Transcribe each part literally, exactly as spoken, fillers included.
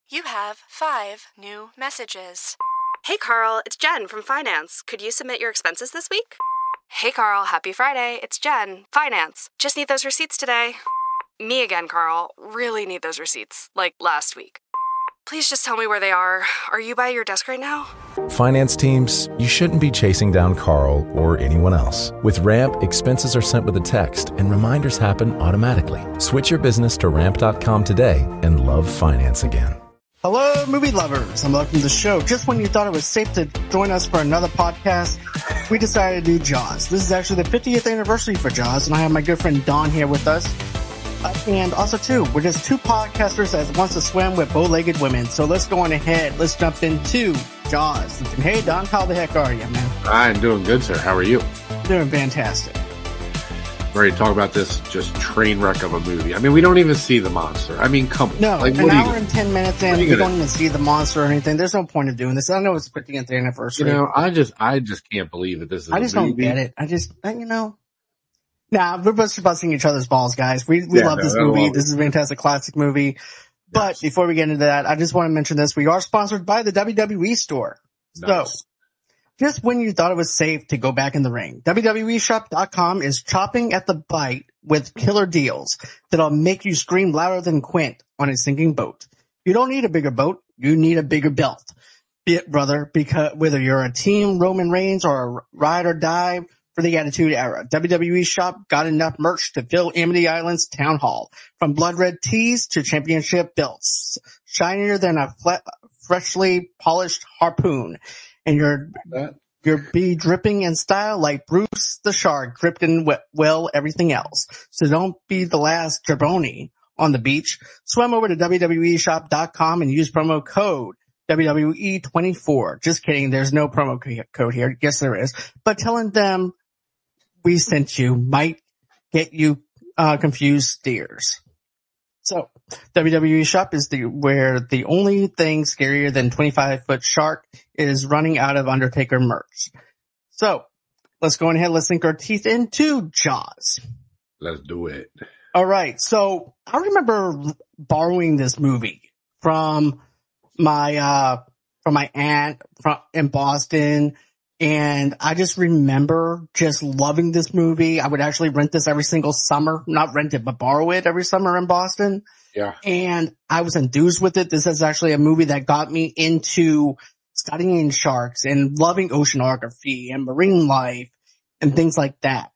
You have five new messages. Hey Carl, it's Jen from Finance. Could you submit your expenses this week? Hey Carl, happy Friday. It's Jen, Finance. Just need those receipts today. Me again, Carl. Really need those receipts, like last week. Please just tell me where they are. Are you by your desk right now? Finance teams, you shouldn't be chasing down Carl or anyone else. With Ramp, expenses are sent with a text and reminders happen automatically. Switch your business to ramp dot com today and love finance again. Hello, movie lovers, and welcome to the show. Just when you thought it was safe to join us for another podcast, we decided to do Jaws. This is actually the fiftieth anniversary for Jaws, and I have my good friend Don here with us. Uh, and also, too, we're just two podcasters that wants to swim with bow-legged women. So let's go on ahead. Let's jump into Jaws. Hey, Don, how the heck are you, man? I'm doing good, sir. How are you? Doing fantastic. Ready to talk about this just train wreck of a movie. I mean, we don't even see the monster. I mean, come on. No, like, an hour you, and ten minutes in, we gonna, don't even see the monster or anything. There's no point of doing this. I know it's the fiftieth anniversary. You know, I just, I just can't believe that this is I a just movie. don't get it. I just, you know. Nah, we're just busting each other's balls, guys. We we Yeah, love no, this I movie. love This is a fantastic classic movie. But Yes. before we get into that, I just want to mention this. We are sponsored by the W W E store. Nice. So, just when you thought it was safe to go back in the ring, W W E shop dot com is chopping at the bite with killer deals that'll make you scream louder than Quint on a sinking boat. You don't need a bigger boat. You need a bigger belt. Be it, brother, because whether you're a team Roman Reigns or a ride or die for the Attitude Era, W W E Shop got enough merch to fill Amity Island's town hall. From blood red tees to championship belts, shinier than a flat, freshly polished harpoon. And you're, you're be dripping in style like Bruce the Shark dripped in well everything else. So don't be the last jabroni on the beach. Swim over to W W E shop dot com and use promo code W W E twenty-four. Just kidding. There's no promo code here. Yes, there is. But telling them we sent you might get you uh confused steers. So, W W E Shop is the where the only thing scarier than twenty-five foot shark is running out of Undertaker merch. So, let's go ahead. Let's sink our teeth into Jaws. Let's do it. All right. So, I remember borrowing this movie from my uh from my aunt from in Boston. And I just remember just loving this movie. I would actually rent this every single summer, not rent it, but borrow it every summer in Boston. Yeah. And I was enthused with it. This is actually a movie that got me into studying sharks and loving oceanography and marine life and things like that.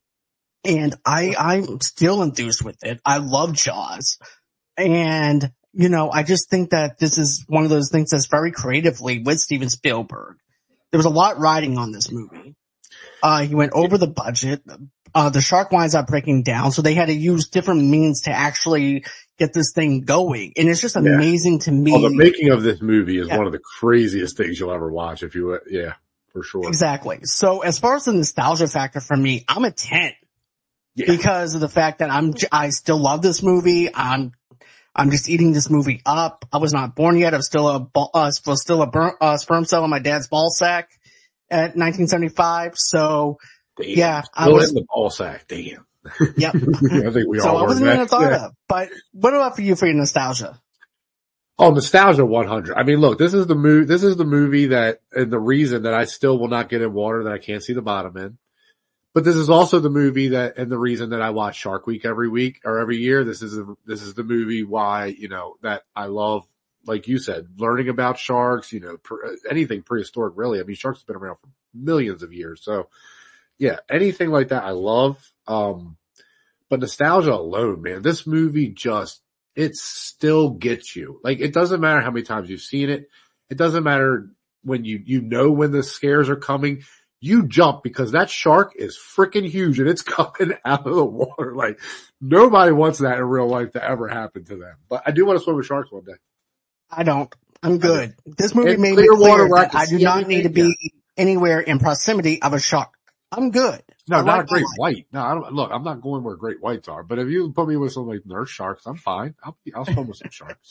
And I, I'm still enthused with it. I love Jaws. And, you know, I just think that this is one of those things that's very creatively with Steven Spielberg. There was a lot riding on this movie. Uh, he went over the budget. Uh, the shark winds up breaking down, so they had to use different means to actually get this thing going. And it's just amazing yeah. to me. Well, the making of this movie is yeah. one of the craziest things you'll ever watch if you, yeah, for sure. Exactly. So as far as the nostalgia factor for me, I'm a ten. Yeah. Because of the fact that I'm, I still love this movie. I'm, I'm just eating this movie up. I was not born yet. I was still a, uh, was still a burn, uh, sperm cell in my dad's ball sack at nineteen seventy-five. So, Damn. yeah, still I was in the ball sack. Damn. Yep. I think we so all I wasn't that. even thought yeah. of. But what about for you for your nostalgia? Oh, nostalgia one hundred. I mean, look, this is the movie, this is the movie that, and the reason that I still will not get in water that I can't see the bottom in. But this is also the movie that, and the reason that I watch Shark Week every week or every year. This is, a, this is the movie why, you know, that I love, like you said, learning about sharks, you know, per, anything prehistoric really. I mean, sharks have been around for millions of years. So yeah, anything like that I love. Um, but nostalgia alone, man, this movie just, it still gets you. Like, it doesn't matter how many times you've seen it. It doesn't matter when you, you know, when the scares are coming. You jump because that shark is freaking huge and it's coming out of the water. Like, nobody wants that in real life to ever happen to them. But I do want to swim with sharks one day. I don't. I'm good. This movie In made me clear clear water, that I do not need to be anywhere in proximity of a shark. I'm good. No, I not like a great my life. white. No, I don't, look, I'm not going where great whites are, but if you put me with some like nurse sharks, I'm fine. I'll, I'll swim with some sharks.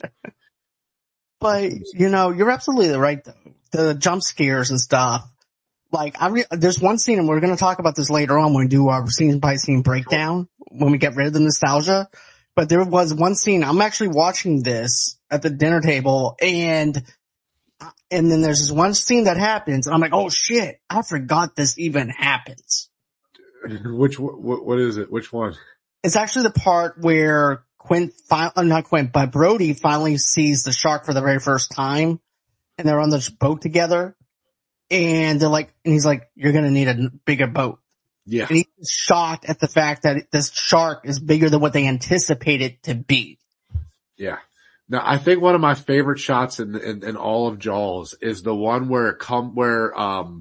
But, you know, you're absolutely right though. The jump scares and stuff. Like, I re- there's one scene, and we're going to talk about this later on when we do our scene by scene breakdown, when we get rid of the nostalgia. but there was one scene. I'm actually watching this at the dinner table, and and then there's this one scene that happens, and I'm like, oh shit, I forgot this even happens. Which what, what is it? Which one? It's actually the part where Quint, fi- uh, not Quint, but Brody finally sees the shark for the very first time, and they're on this boat together, and they're like, and he's like, "You're gonna need a bigger boat." Yeah, and he's shocked at the fact that this shark is bigger than what they anticipated to be. Yeah. Now, I think one of my favorite shots in in, in all of Jaws is the one where it come where um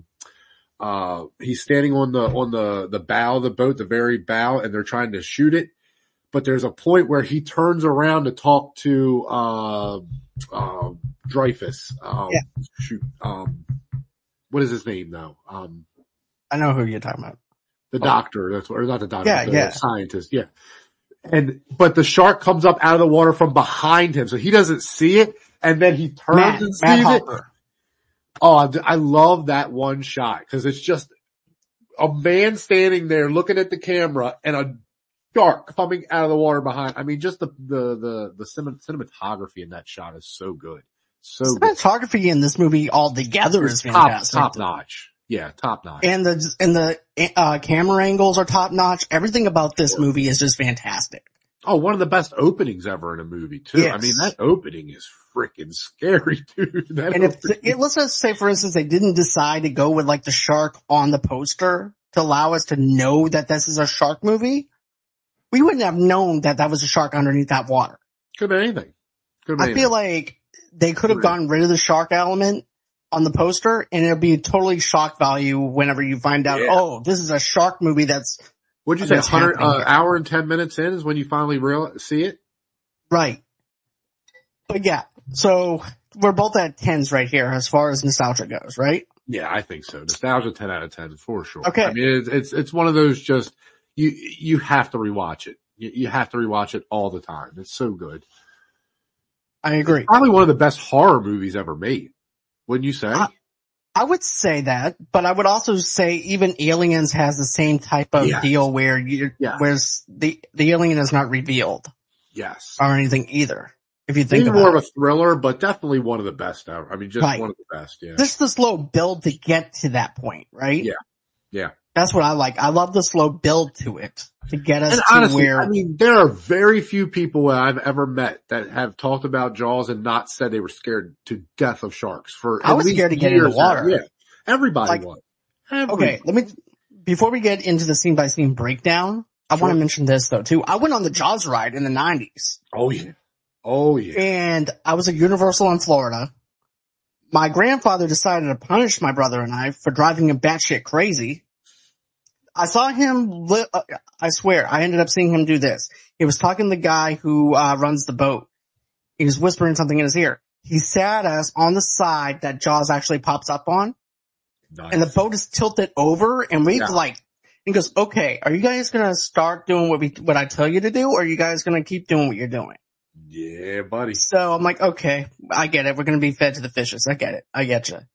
uh he's standing on the on the the bow of the boat, the very bow, and they're trying to shoot it. But there's a point where he turns around to talk to uh, uh, Dreyfus. Um, yeah. Shoot, um, what is his name though? Um, I know who you're talking about. The oh. doctor. That's or not the doctor. Yeah, the yeah. scientist. Yeah. And but the shark comes up out of the water from behind him, so he doesn't see it, and then he turns Matt, and Matt sees Hopper. it. Oh, I, I love that one shot because it's just a man standing there looking at the camera and a shark coming out of the water behind. I mean, just the the the, the cinematography in that shot is so good, so cinematography good. in this movie altogether is top, fantastic, top notch. Yeah, top notch. And the and the uh, camera angles are top notch. Everything about this movie is just fantastic. Oh, one of the best openings ever in a movie too. Yes. I mean, that opening is freaking scary, dude. That and if opening. it, let's just say, for instance, they didn't decide to go with like the shark on the poster to allow us to know that this is a shark movie, we wouldn't have known that that was a shark underneath that water. Could be anything. Could be I anything. feel like they could have gotten rid of the shark element on the poster, and it'll be totally shock value whenever you find out, yeah. oh, this is a shark movie that's What'd you say, one hundred, uh, hour and ten minutes in is when you finally real see it? Right. But yeah, so we're both at tens right here as far as nostalgia goes, right? Yeah, I think so. Nostalgia ten out of ten for sure. Okay. I mean, it's, it's, it's one of those just, you, you have to rewatch it. You, you have to rewatch it all the time. It's so good. I agree. It's probably one of the best horror movies ever made. Wouldn't you say? I, I would say that, but I would also say even Aliens has the same type of yes. deal where you, yes. whereas the, the alien is not revealed. Yes. Or anything either. If you think Maybe about more it. of a thriller, but definitely one of the best ever. I mean, just right. one of the best, yeah. Just the slow build to get to that point, right? Yeah. Yeah. That's what I like. I love the slow build to it to get us and to honestly, where. I mean, there are very few people I've ever met that have talked about Jaws and not said they were scared to death of sharks for I at was least scared to get in the water. Now. Yeah. Everybody like, was. Everybody. Okay. Let me, before we get into the scene by scene breakdown, I sure. want to mention this though too. I went on the Jaws ride in the nineties. Oh yeah. Oh yeah. And I was at Universal in Florida. My grandfather decided to punish my brother and I for driving him batshit crazy. I saw him, li- uh, I swear, I ended up seeing him do this. He was talking to the guy who uh, runs the boat. He was whispering something in his ear. He sat us on the side that Jaws actually pops up on. Nice. And the boat is tilted over, and we yeah. like, he goes, okay, are you guys going to start doing what we, what I tell you to do, or are you guys going to keep doing what you're doing? Yeah, buddy. So I'm like, okay, I get it. We're going to be fed to the fishes. I get it. I get you.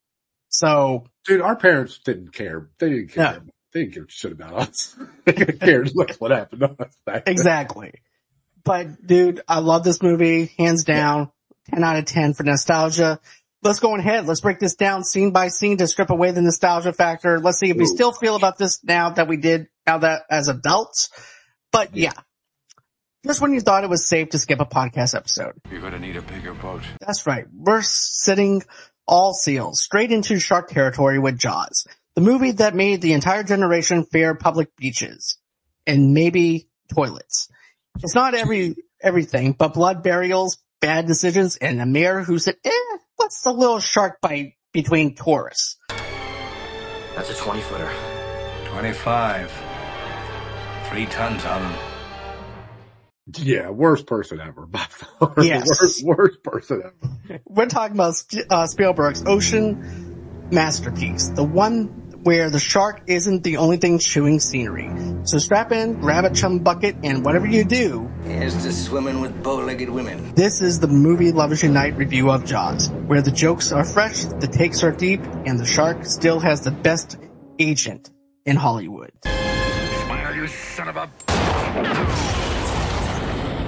So. Dude, our parents didn't care. They didn't care. No. They didn't give a shit about us. They didn't care what happened to us back then. Exactly. But dude, I love this movie. Hands down. Yeah. ten out of ten for nostalgia. Let's go ahead. Let's break this down scene by scene to strip away the nostalgia factor. Let's see if we Ooh. still feel about this now that we did now that as adults. But yeah. Just when you thought it was safe to skip a podcast episode. You're going to need a bigger boat. That's right. We're sitting all seals straight into shark territory with Jaws. The movie that made the entire generation fear public beaches and maybe toilets. It's not every everything, but blood burials, bad decisions, and a mayor who said, eh, what's the little shark bite between tourists? That's a twenty footer. twenty-five. Three tons on him. Yeah, worst person ever. By far. Yes. worst, worst person ever. We're talking about uh, Spielberg's ocean masterpiece. The one where the shark isn't the only thing chewing scenery. So strap in, grab a chum bucket, and whatever you do... Here's to swimming with bow-legged women. This is the Movie Lovers Unite review of Jaws, where the jokes are fresh, the takes are deep, and the shark still has the best agent in Hollywood. Smile, you son of a...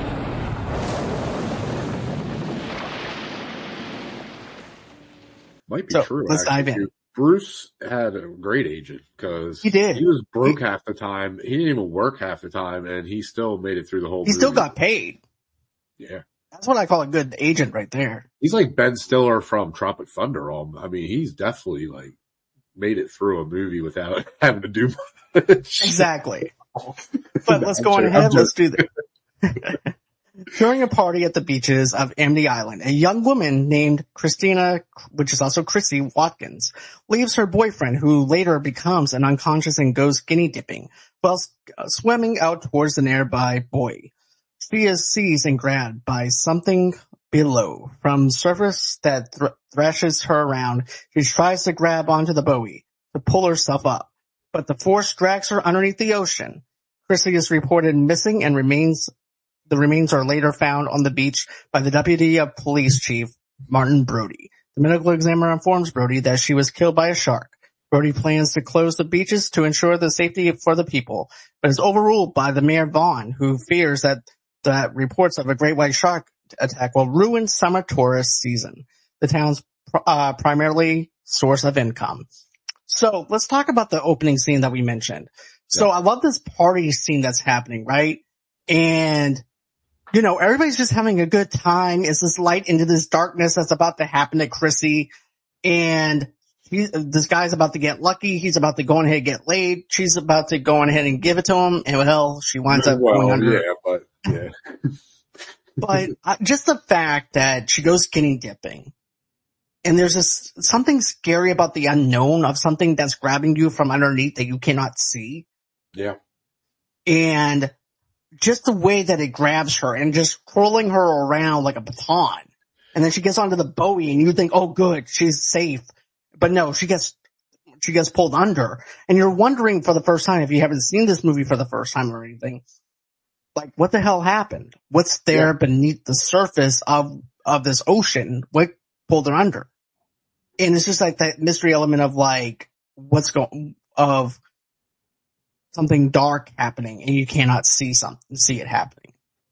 Might be So, true. let's actually, dive in. too. Bruce had a great agent because He did. He was broke He- half the time. He didn't even work half the time, and he still made it through the whole He movie. still got paid. Yeah. That's what I call a good agent right there. He's like Ben Stiller from Tropic Thunder. Um, I mean, he's definitely like made it through a movie without having to do much. Exactly. But let's go on I'm ahead. joking. Let's do this. During a party at the beaches of Amity Island, a young woman named Christina, which is also Chrissy Watkins, leaves her boyfriend, who later becomes an unconscious and goes skinny dipping while uh, swimming out towards the nearby buoy. She is seized and grabbed by something below. From surface that thr- thrashes her around, she tries to grab onto the buoy to pull herself up, but the force drags her underneath the ocean. Chrissy is reported missing and remains The remains are later found on the beach by the Deputy of Police Chief, Martin Brody. The medical examiner informs Brody that she was killed by a shark. Brody plans to close the beaches to ensure the safety for the people, but is overruled by the Mayor Vaughn, who fears that, that reports of a great white shark attack will ruin summer tourist season, the town's uh, primarily source of income. So let's talk about the opening scene that we mentioned. So I love this party scene that's happening, right? And you know, everybody's just having a good time. It's this light into this darkness that's about to happen to Chrissy. And he, this guy's about to get lucky. He's about to go on ahead and get laid. She's about to go on ahead and give it to him. And well, she winds up well, going under. yeah, but yeah. But uh, just the fact that she goes skinny dipping. And there's this something scary about the unknown of something that's grabbing you from underneath that you cannot see. Yeah. And just the way that it grabs her and just curling her around like a baton. And then she gets onto the buoy and you think, oh good, she's safe. But no, she gets, she gets pulled under. And you're wondering for the first time, if you haven't seen this movie for the first time or anything, like what the hell happened? What's there yeah. beneath the surface of, of this ocean? What pulled her under? And it's just like that mystery element of like, what's going, of, something dark happening and you cannot see something, see it happening.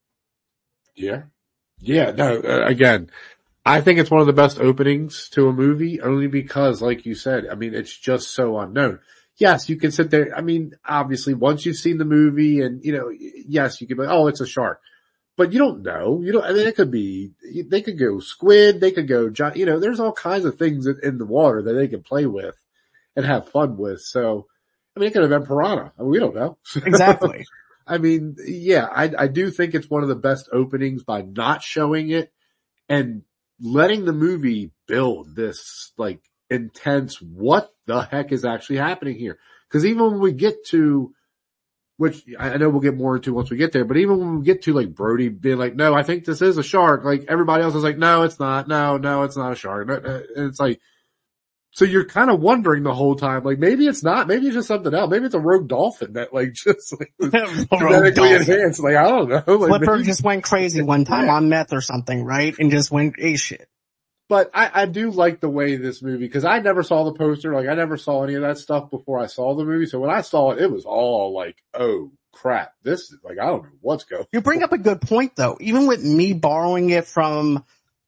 Yeah. Yeah. No, uh, again, I think it's one of the best openings to a movie only because, like you said, I mean, it's just so unknown. Yes, you can sit there. I mean, obviously once you've seen the movie and, you know, yes, you can be like, oh, it's a shark, but you don't know. You don't, I mean, it could be, they could go squid, they could go, you know, there's all kinds of things in the water that they can play with and have fun with. So, I mean, it could have been piranha. I mean, we don't know. Exactly. I mean, yeah, I, I do think it's one of the best openings by not showing it and letting the movie build this like intense, what the heck is actually happening here? Because even when we get to, which I know we'll get more into once we get there, but even when we get to like Brody being like, no, I think this is a shark. Like everybody else is like, no, it's not. No, no, it's not a shark. And it's like, so you're kind of wondering the whole time, like maybe it's not, maybe it's just something else. Maybe it's a rogue dolphin that like just like genetically enhanced. Like I don't know. Like, Flipper maybe, just went crazy one time yeah. on meth or something, right? And just went a shit. But I, I do like the way this movie, because I never saw the poster, like I never saw any of that stuff before I saw the movie. So when I saw it, it was all like, oh crap, this is like I don't know what's going. You bring up a good point though. Even with me borrowing it from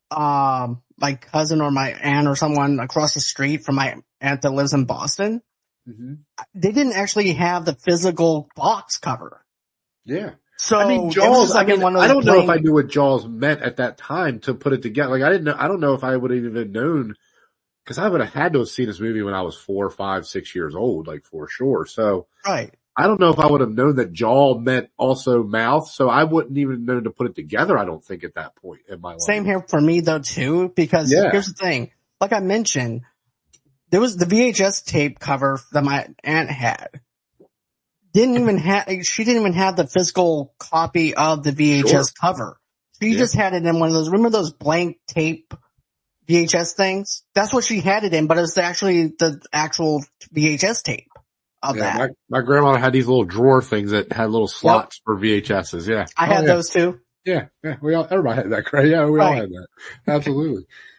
um my cousin or my aunt or someone across the street from my aunt that lives in Boston, mm-hmm. they didn't actually have the physical box cover. Yeah. So I mean, Jaws. like I mean, one of I don't blank... know if I knew what Jaws meant at that time to put it together. Like I didn't know. I don't know if I would have even known, because I would have had to have seen this movie when I was four, five, six years old, like for sure. So right. I don't know if I would have known that jaw meant also mouth. So I wouldn't even know to put it together. I don't think at that point in my life. Same here for me though too, because yeah. here's the thing. Like I mentioned, there was the V H S tape cover that my aunt had. Didn't even have, she didn't even have the physical copy of the V H S sure. cover. She yeah. just had it in one of those, remember those blank tape V H S things? That's what she had it in, but it was actually the actual V H S tape of yeah, that. My, my grandmother had these little drawer things that had little slots yep. for V H S's. Yeah. I oh, had yeah. those too. Yeah. Yeah. We all, everybody had that, Craig. Yeah. We right. all had that. Absolutely.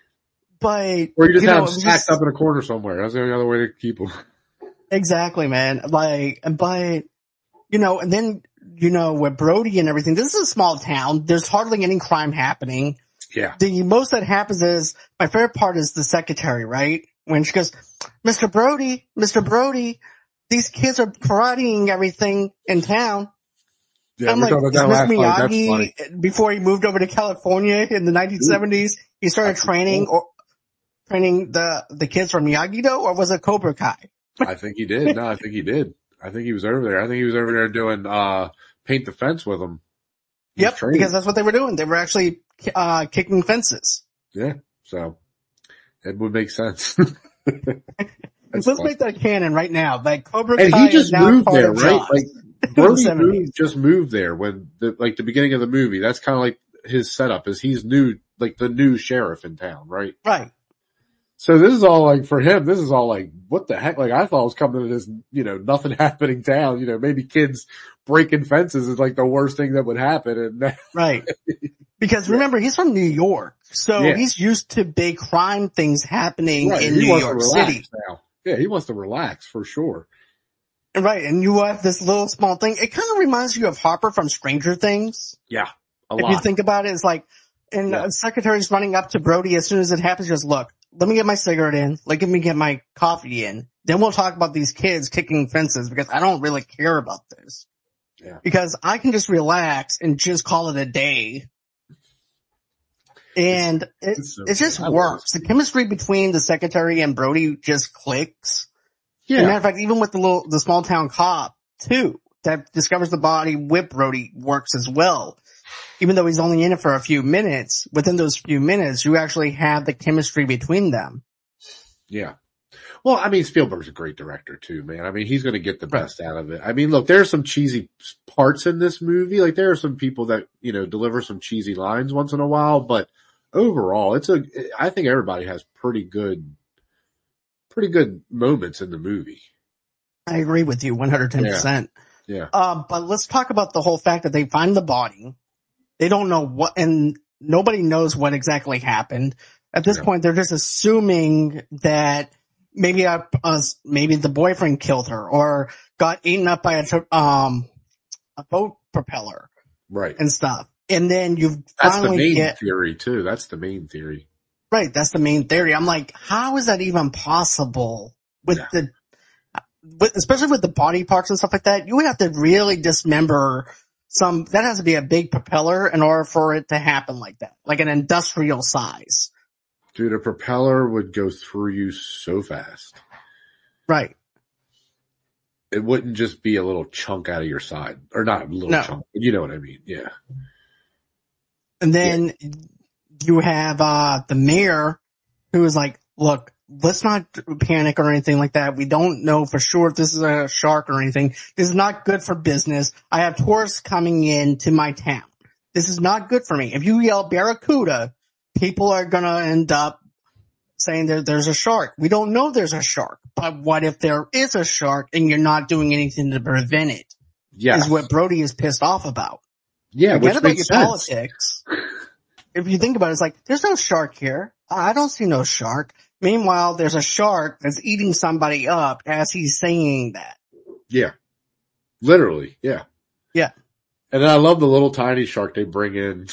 But, or you just you had know, them stacked just, up in a corner somewhere. That's the only other way to keep them. Exactly, man. Like, but, you know, and then, you know, with Brody and everything, this is a small town. There's hardly any crime happening. Yeah. The most that happens is, my favorite part is the secretary, right? When she goes, Mister Brody, Mister Brody, these kids are karateing everything in town. Yeah, I'm we're like, talking about Miss that last night. That's Miyagi, funny. before he moved over to California in the nineteen seventies, he started training or training the, the kids from Miyagi-Do, or was it Cobra Kai? I think he did. No, I think he did. I think he was over there. I think he was over there doing, uh, paint the fence with them. He was Yep, training. because that's what they were doing. They were actually, uh, kicking fences. Yeah. So it would make sense. Let's fun. make that canon right now. Like Cobra And Kai he just is now moved part there, of right? Jaws. Like Brody seventies. moved, just moved there when the, like the beginning of the movie. That's kind of like his setup is he's new, like the new sheriff in town, right? Right. So this is all like, for him, this is all like, what the heck? Like I thought it was coming to this, you know, nothing happening town, you know, maybe kids breaking fences is like the worst thing that would happen. And Right. Because remember, he's from New York. So Yeah. he's used to big crime things happening right, in he New wants York to relax City. now. Yeah, he wants to relax for sure. Right. And you have this little small thing. It kind of reminds you of Harper from Stranger Things. Yeah, a If lot. you think about it, it's like, and Yeah. the secretary's running up to Brody as soon as it happens. Just look, let me get my cigarette in. Let me get my coffee in. Then we'll talk about these kids kicking fences because I don't really care about this. Yeah. Because I can just relax and just call it a day. And it, it's so it just good. I love works. The chemistry between the secretary and Brody just clicks. Yeah. As a matter of fact, even with the little, the small town cop too, that discovers the body with Brody works as well. Even though he's only in it for a few minutes, within those few minutes, you actually have the chemistry between them. Yeah. Well, I mean, Spielberg's a great director too, man. I mean, he's going to get the best out of it. I mean, look, there are some cheesy parts in this movie. Like there are some people that, you know, deliver some cheesy lines once in a while, but overall, it's a, I think everybody has pretty good, pretty good moments in the movie. I agree with you one hundred ten percent. Yeah. Um, but let's talk about the whole fact that they find the body. They don't know what, and nobody knows what exactly happened. At this Yeah. point, they're just assuming that maybe a, uh, maybe the boyfriend killed her or got eaten up by a, tr- um, a boat propeller Right. and stuff. And then you That's the finally main get, theory too. That's the main theory. right, that's the main theory. I'm like, how is that even possible with Yeah. the, with, especially with the body parts and stuff like that? You would have to really dismember some, that has to be a big propeller in order for it to happen like that, like an industrial size. Dude, a propeller would go through you so fast. Right. It wouldn't just be a little chunk out of your side. Or not a little No. chunk, but you know what I mean. Yeah. And then you have, uh, the mayor who is like, look, let's not panic or anything like that. We don't know for sure if this is a shark or anything. This is not good for business. I have tourists coming in to my town. This is not good for me. If you yell Barracuda, people are going to end up saying that there's a shark. We don't know there's a shark, but what if there is a shark and you're not doing anything to prevent it? Yeah. Is what Brody is pissed off about. Yeah. Forget Which about makes your sense. politics. If you think about it, it's like, there's no shark here. I don't see no shark. Meanwhile, there's a shark that's eating somebody up as he's saying that. Yeah. Literally. Yeah. Yeah. And then I love the little tiny shark they bring in.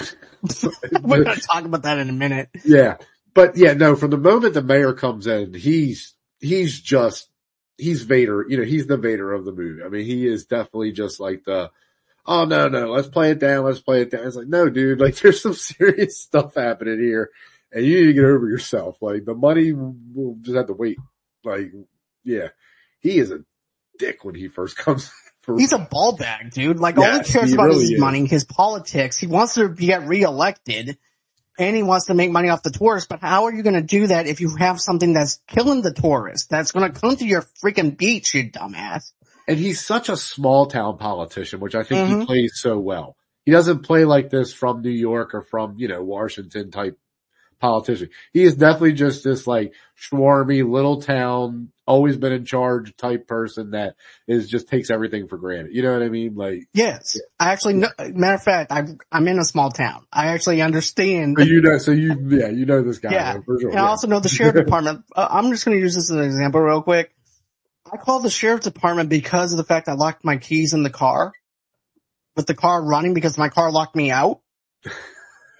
We're going to talk about that in a minute. Yeah. But yeah, no, from the moment the mayor comes in, he's, he's just, he's Vader, you know, he's the Vader of the movie. I mean, he is definitely just like the, oh no, no, let's play it down, let's play it down. It's like, no, dude, like there's some serious stuff happening here and you need to get over yourself. Like the money will just have to wait. Like, yeah, he is a dick when he first comes. For, He's a ball bag, dude. Like all Yes, he cares he about really is his is. money, his politics. He wants to get reelected and he wants to make money off the tourists. But how are you going to do that if you have something that's killing the tourists? That's going to come to your freaking beach, you dumbass. And he's such a small town politician, which I think Mhm. he plays so well. He doesn't play like this from New York or from, you know, Washington type politician. He is definitely just this like swarmy little town, always been in charge type person that is just takes everything for granted. You know what I mean? Like, Yes. I actually know, matter of fact, I, I'm in a small town. I actually understand. so you know, so you, yeah, you know this guy. Yeah. man, for sure. And I Yeah. also know the sheriff department. Uh, I'm just going to use this as an example real quick. I called the sheriff's department because of the fact I locked my keys in the car with the car running because my car locked me out.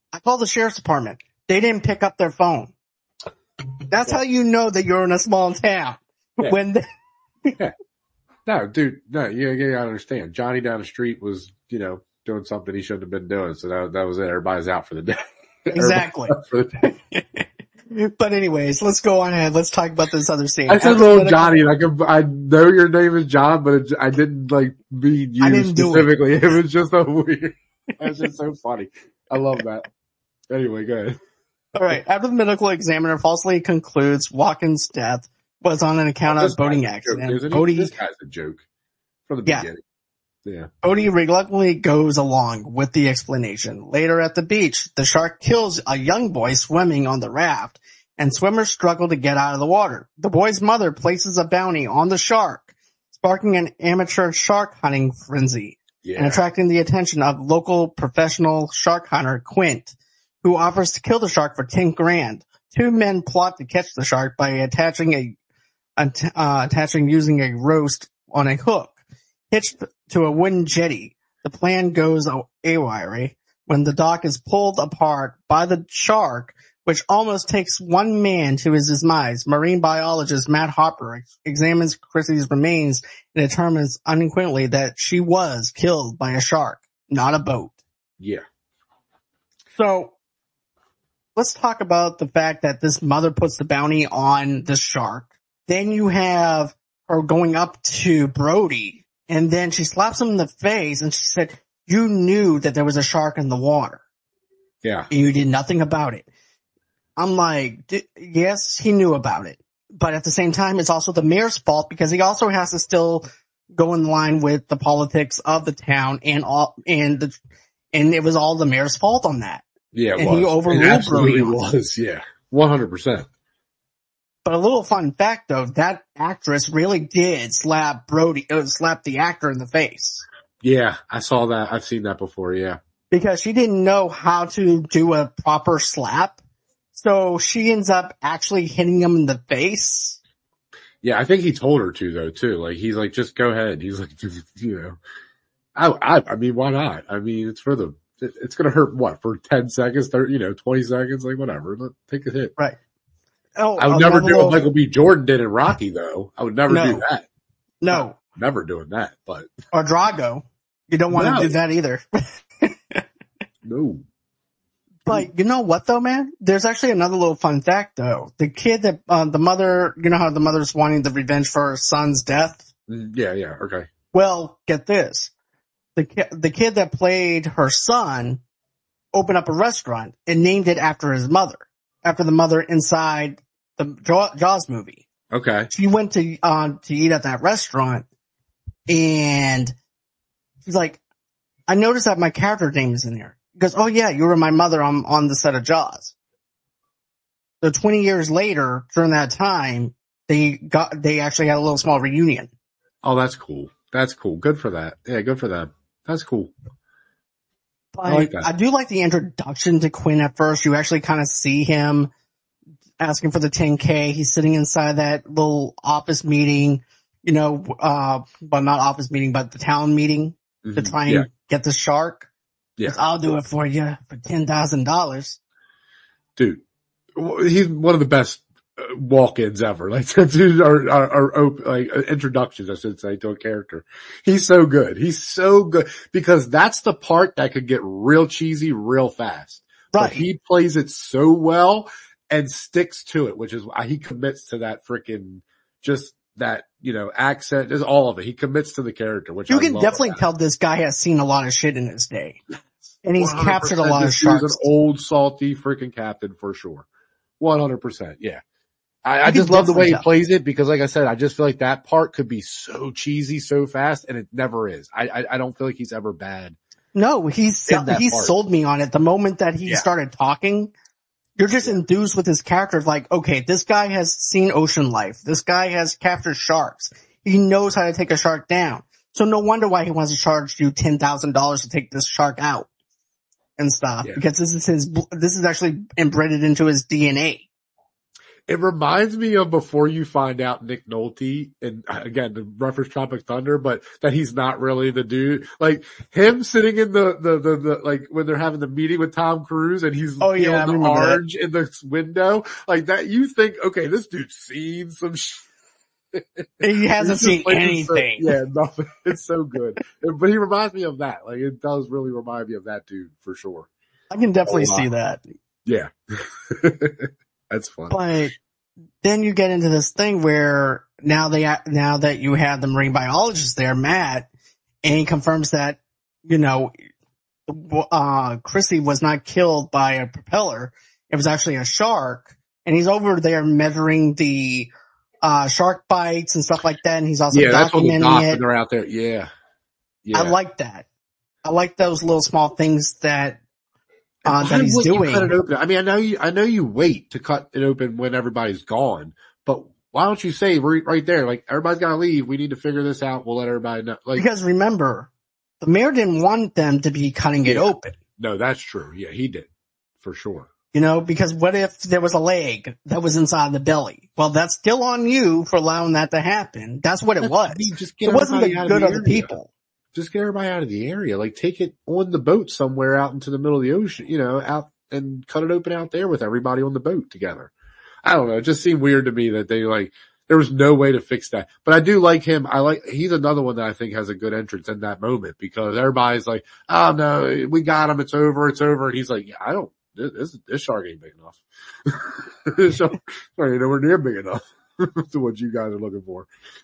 I called the sheriff's department. They didn't pick up their phone. That's yeah. how you know that you're in a small town. Yeah. When they- yeah. No, dude, no, you, you gotta understand. Johnny down the street was, you know, doing something he shouldn't have been doing. So that, that was it. Everybody's out for the day. Exactly. For the day. But anyways, let's go on ahead. Let's talk about this other scene. I said little Johnny, like, I know your name is John, but it, I didn't, like, mean you I didn't specifically. Do it. it was just so weird. That's just so funny. I love that. Anyway, go ahead. All right. After the medical examiner falsely concludes Watkins' death was on an account well, of boating accident, joke, Bodie, this guy's a joke from the yeah. beginning. Yeah. Bodie reluctantly goes along with the explanation. Later at the beach, the shark kills a young boy swimming on the raft, and swimmers struggle to get out of the water. The boy's mother places a bounty on the shark, sparking an amateur shark hunting frenzy yeah. and attracting the attention of local professional shark hunter Quint, who offers to kill the shark for ten grand. Two men plot to catch the shark by attaching a uh, attaching using a roast on a hook hitched to a wooden jetty. The plan goes awry when the dock is pulled apart by the shark, which almost takes one man to his demise. Marine biologist Matt Hopper ex- examines Chrissy's remains and determines unequivocally that she was killed by a shark, not a boat. Yeah. So let's talk about the fact that this mother puts the bounty on the shark. Then you have her going up to Brody, and then she slaps him in the face, and she said, you knew that there was a shark in the water. Yeah. And you did nothing about it. I'm like, yes, he knew about it. But at the same time, it's also the mayor's fault because he also has to still go in line with the politics of the town and all, and the, and it was all the mayor's fault on that. Yeah, it and was. he overruled it absolutely Brody. was, yeah. one hundred percent. But a little fun fact, though, that actress really did slap Brody, uh, slap the actor in the face. Yeah, I saw that. I've seen that before, yeah. Because she didn't know how to do a proper slap. So she ends up actually hitting him in the face. Yeah, I think he told her to, though, too. Like, he's like, just go ahead. He's like, just, you know. I, I, I mean, why not? I mean, it's for the, it, it's gonna hurt, what, for ten seconds, thirty, you know, twenty seconds, like, whatever. Let, take a hit. Right. Oh, I would never do little... what Michael B. Jordan did in Rocky, though. I would never no. do that. No. Never doing that, but. Or Drago. You don't want to no. do that either. No. But you know what, though, man? There's actually another little fun fact, though. The kid that, uh, the mother, you know how the mother's wanting the revenge for her son's death? Yeah, yeah, okay. Well, get this. The ki- the kid that played her son opened up a restaurant and named it after his mother. After the mother inside the Jaws movie. Okay. She went to, uh, to eat at that restaurant and she's like, I noticed that my character name is in there. He goes, oh yeah, you were my mother on, on the set of Jaws. So twenty years later, during that time, they got, they actually had a little small reunion. Oh, that's cool. That's cool. Good for that. Yeah, good for them. That's cool. But I like that. I do like the introduction to Quinn at first. You actually kind of see him asking for the ten K. He's sitting inside that little office meeting, you know, uh, well, not office meeting, but the town meeting mm-hmm. to try and yeah. get the shark. Yeah. I'll do it for you for ten thousand dollars. Dude, he's one of the best walk-ins ever. Like, dude, are, are, are open, like introductions, I should say, to a character. He's so good. He's so good because that's the part that could get real cheesy real fast. Right. But he plays it so well and sticks to it, which is why he commits to that freaking, just that, you know, accent, just all of it. He commits to the character, which you I can love definitely about. tell this guy has seen a lot of shit in his day. And he's captured a lot of sharks. He's an old, salty freaking captain for sure. one hundred percent. Yeah. I, I just love the way he tell. plays it because, like I said, I just feel like that part could be so cheesy so fast, and it never is. I I, I don't feel like he's ever bad. No, he's he part. sold me on it. The moment that he yeah. started talking, you're just enthused with his character of like, okay, this guy has seen ocean life. This guy has captured sharks. He knows how to take a shark down. So no wonder why he wants to charge you ten thousand dollars to take this shark out and stuff. Yeah. Because this is his, this is actually embedded into his D N A. It reminds me of Before You Find Out Nick Nolte, and again, the reference Tropic Thunder, but that he's not really the dude. Like him sitting in the, the, the, the like when they're having the meeting with Tom Cruise and he's oh, yeah, feeling the orange that. in the window. Like that, you think, okay, this dude's seen some shit. He hasn't seen like anything. So, yeah, nothing. It's so good. But he reminds me of that. Like it does really remind me of that dude for sure. I can definitely see that. Yeah. That's fun. But then you get into this thing where now they, now that you have the marine biologist there, Matt, and he confirms that, you know, uh, Chrissy was not killed by a propeller. It was actually a shark. And he's over there measuring the, uh, shark bites and stuff like that. And he's also yeah, documenting that's what the doc it. when they're out there. Yeah. Yeah. I like that. I like those little small things that, Uh, that he's doing. Cut it open? I mean, I know you, I know you wait to cut it open when everybody's gone, but why don't you say right, right there, like, everybody's gotta leave. We need to figure this out. We'll let everybody know. Like, because remember, the mayor didn't want them to be cutting it yeah. open. No, that's true. Yeah, he did. For sure. You know, because what if there was a leg that was inside the belly? Well, that's still on you for allowing that to happen. That's what it That's, was. I mean, just get it wasn't the everybody out good of of the the area. people. Just get everybody out of the area. Like, take it on the boat somewhere out into the middle of the ocean, you know, out and cut it open out there with everybody on the boat together. I don't know. It just seemed weird to me that they like, there was no way to fix that. But I do like him. I like, he's another one that I think has a good entrance in that moment because everybody's like, oh no, we got him. It's over. It's over. And he's like, yeah, I don't, this, this shark ain't big enough. This shark ain't nowhere near big enough to what you guys are looking for.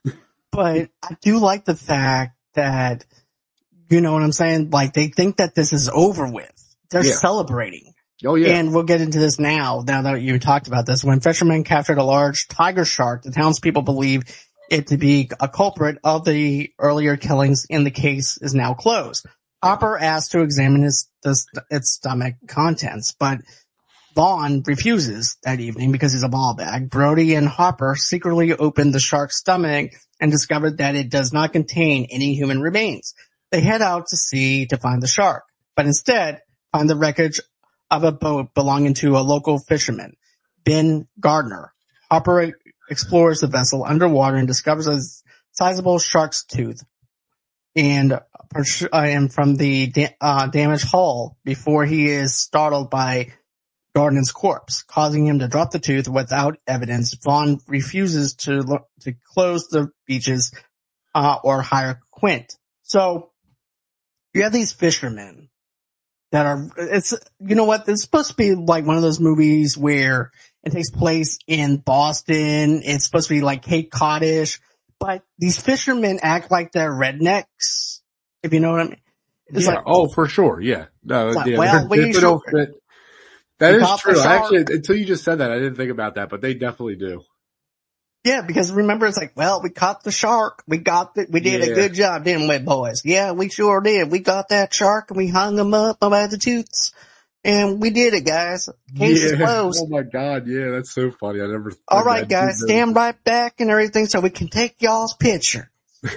But I do like the fact that, you know what I'm saying? Like they think that this is over with. They're Yeah. celebrating. Oh yeah. And we'll get into this now, now that you talked about this. When fishermen captured a large tiger shark, the townspeople believe it to be a culprit of the earlier killings, and the case is now closed. Hopper asked to examine his, this, its stomach contents, but Vaughn refuses that evening because he's a ball bag. Brody and Hopper secretly opened the shark's stomach and discovered that it does not contain any human remains. They head out to sea to find the shark, but instead find the wreckage of a boat belonging to a local fisherman, Ben Gardner. Hopper explores the vessel underwater and discovers a sizable shark's tooth and, uh, and from the da- uh, damaged hull before he is startled by Gardner's corpse, causing him to drop the tooth without evidence. Vaughn refuses to look, to close the beaches uh, or hire Quint. So you have these fishermen that are, it's, you know what, it's supposed to be like one of those movies where it takes place in Boston. It's supposed to be like Cape Cod-ish, but these fishermen act like they're rednecks, if you know what I mean. It's yeah. like, Oh, for sure. Yeah. No, like, yeah. well, they're- we they should- don't fit. That we is caught the true. shark. Actually, until you just said that, I didn't think about that, but they definitely do. Yeah, because remember, it's like, well, we caught the shark. We got the, we did Yeah. a good job, didn't we, boys? Yeah, we sure did. We got that shark and we hung him up by the tooths. And we did it, guys. Case is closed. Oh my God. Yeah. That's so funny. I never. All I right, guys, didn't know. stand right back and everything so we can take y'all's picture.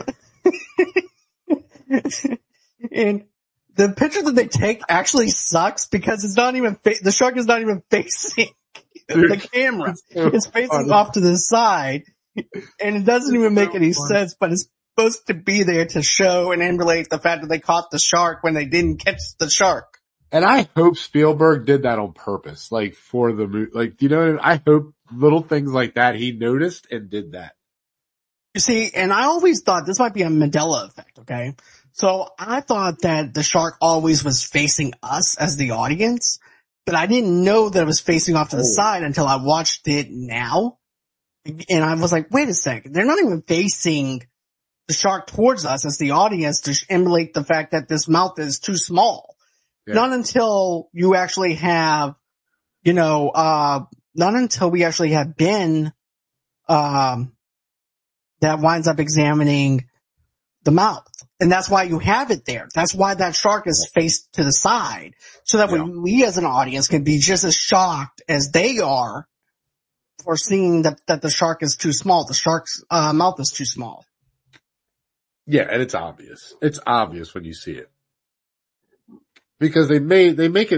And the picture that they take actually sucks because it's not even, fa- the shark is not even facing Dude, the camera. it's so It's facing funny. off to the side, and it doesn't even make so any funny. sense, but it's supposed to be there to show and emulate the fact that they caught the shark when they didn't catch the shark. And I hope Spielberg did that on purpose, like for the movie. Like, you know, I hope little things like that he noticed and did that. You see, and I always thought this might be a Mandela effect, okay? So I thought that the shark always was facing us as the audience, but I didn't know that it was facing off to the Oh. side until I watched it now. And I was like, wait a second, they're not even facing the shark towards us as the audience to emulate the fact that this mouth is too small. Yeah. Not until you actually have, you know, uh, not until we actually have Ben, um, that winds up examining the mouth. And that's why you have it there. That's why that shark is faced to the side. So that Yeah. we, we as an audience can be just as shocked as they are for seeing that, that the shark is too small. The shark's uh, mouth is too small. Yeah. And it's obvious. It's obvious when you see it because they made, they make it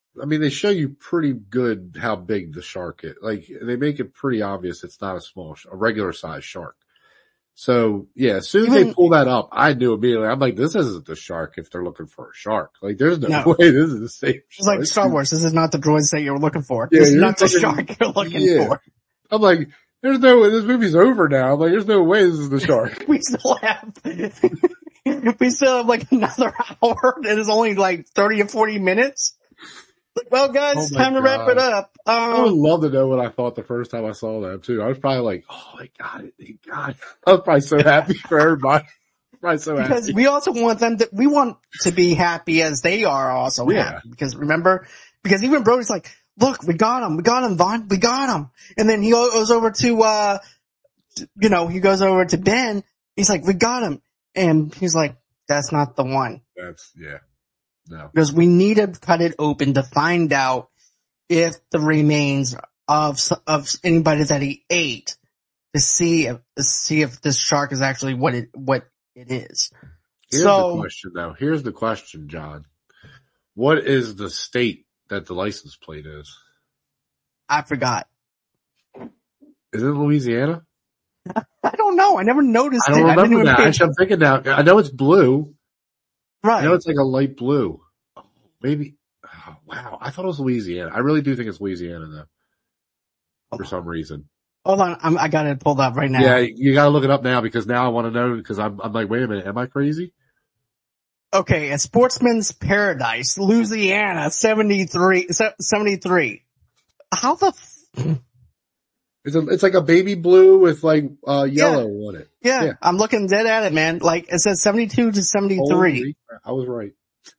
I mean, they show you pretty good how big the shark is. Like, they make it pretty obvious it's not a small, a regular sized shark. So yeah, as soon as Even, they pull that up, I knew immediately. I'm like, this isn't the shark if they're looking for a shark. Like, there's no, no. way this is the same It's like Star Wars. This is not the droids that you're looking for. Yeah, this is not the looking, shark you're looking yeah. for. I'm like, there's no way. This movie's over now. I'm like, there's no way this is the shark. We still have, we still have like another hour and it's only like thirty or forty minutes. Well, guys, Oh time to God. wrap it up. Um, I would love to know what I thought the first time I saw that too. I was probably like, oh, they got it. They got it. I was probably so happy for everybody. Probably so because happy. we also want them to, we want to be happy as they are also Yeah. happy. Because remember, because even Brody's like, look, we got him. We got him, Vaughn. We got him. And then he goes over to, uh, you know, he goes over to Ben. He's like, we got him. And he's like, that's not the one. That's, yeah. No. Because we need to cut it open to find out if the remains of of anybody that he ate, to see if to see if this shark is actually what it what it is. Here's so, the question though. Here's the question, John. What is the state that the license plate is? I forgot. Is it Louisiana? I don't know. I never noticed I don't it. remember I didn't even that. pay Actually, I'm thinking now. I know it's blue. Right. I know it's like a light blue. Oh, maybe. Oh, wow. I thought it was Louisiana. I really do think it's Louisiana though. For some reason. Hold on. I'm, I got it pulled up right now. Yeah, you gotta look it up now because now I want to know because I'm, I'm like, wait a minute. Am I crazy? Okay. At Sportsman's Paradise, Louisiana, seventy-three, seventy-three. How the f- It's a, it's like a baby blue with like, uh, yellow yeah. on it. Yeah, yeah. I'm looking dead at it, man. Like, it says seventy-two to seventy-three. Holy, I was right.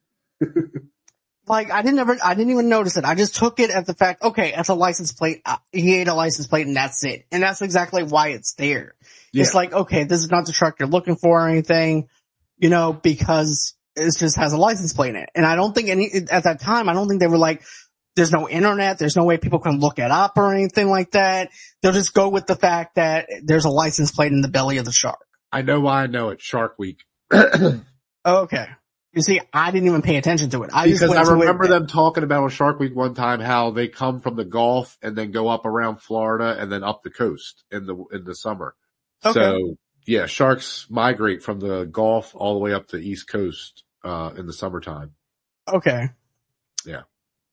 Like, I didn't ever, I didn't even notice it. I just took it at the fact, okay, that's a license plate. Uh, he ate a license plate and that's it. And that's exactly why it's there. Yeah. It's like, okay, this is not the shark you're looking for or anything, you know, because it just has a license plate in it. And I don't think any, at that time, I don't think they were like, there's no internet. There's no way people can look it up or anything like that. They'll just go with the fact that there's a license plate in the belly of the shark. I know why I know it. Shark Week. Okay. You see, I didn't even pay attention to it. I because just went I remember it. them talking about on Shark Week one time how they come from the Gulf and then go up around Florida and then up the coast in the in the summer. Okay. So yeah, sharks migrate from the Gulf all the way up the East Coast uh in the summertime. Okay. Yeah.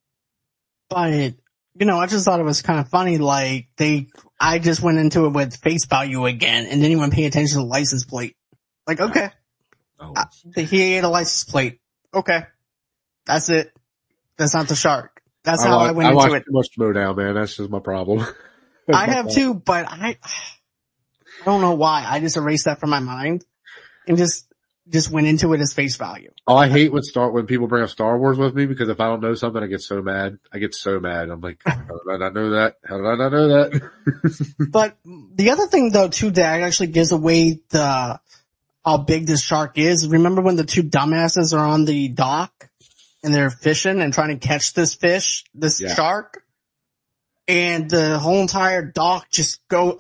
But you know, I just thought it was kind of funny. Like they, I just went into it with face value again and didn't even pay attention to the license plate. Like, okay. Oh. Uh, he ate a license plate. Okay. That's it. That's not the shark. That's I how watch, I went I into watch it. too much Schmoedown, man. That's just my problem. I have too, but I, I don't know why. I just erased that from my mind and just, just went into it as face value. Oh, I hate when Star, when people bring up Star Wars with me because if I don't know something, I get so mad. I get so mad. I'm like, how did I not know that? How did I not know that? But the other thing though too that actually gives away the, how big this shark is. Remember when the two dumbasses are on the dock and they're fishing and trying to catch this fish, this yeah. shark? And the whole entire dock just go,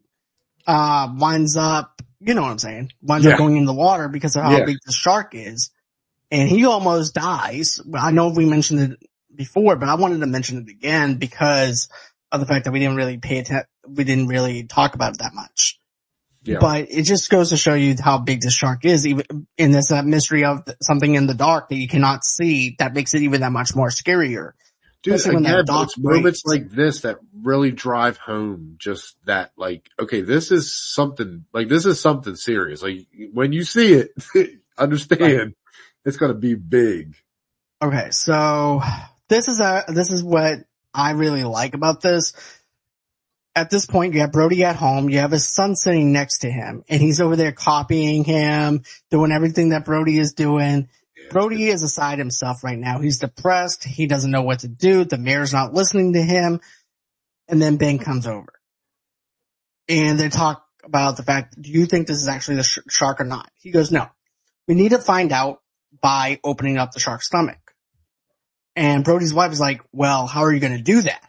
uh, winds up, you know what I'm saying? Winds yeah. up going in the water because of how yeah. big the shark is. And he almost dies. I know we mentioned it before, but I wanted to mention it again because of the fact that we didn't really pay attention. We didn't really talk about it that much. Yeah. But it just goes to show you how big the shark is, even in this uh, mystery of something in the dark that you cannot see. That makes it even that much more scarier. Dude, again, it's moments like this that really drive home just that, like, okay, this is something, like, this is something serious. Like, when you see it, understand right. It's going to be big. Okay, so this is a, this is what I really like about this. At this point, you have Brody at home. You have his son sitting next to him, and he's over there copying him, doing everything that Brody is doing. Yeah. Brody is beside himself right now. He's depressed. He doesn't know what to do. The mayor's not listening to him. And then Ben comes over. And they talk about the fact, do you think this is actually the sh- shark or not? He goes, no. We need to find out by opening up the shark's stomach. And Brody's wife is like, well, how are you going to do that?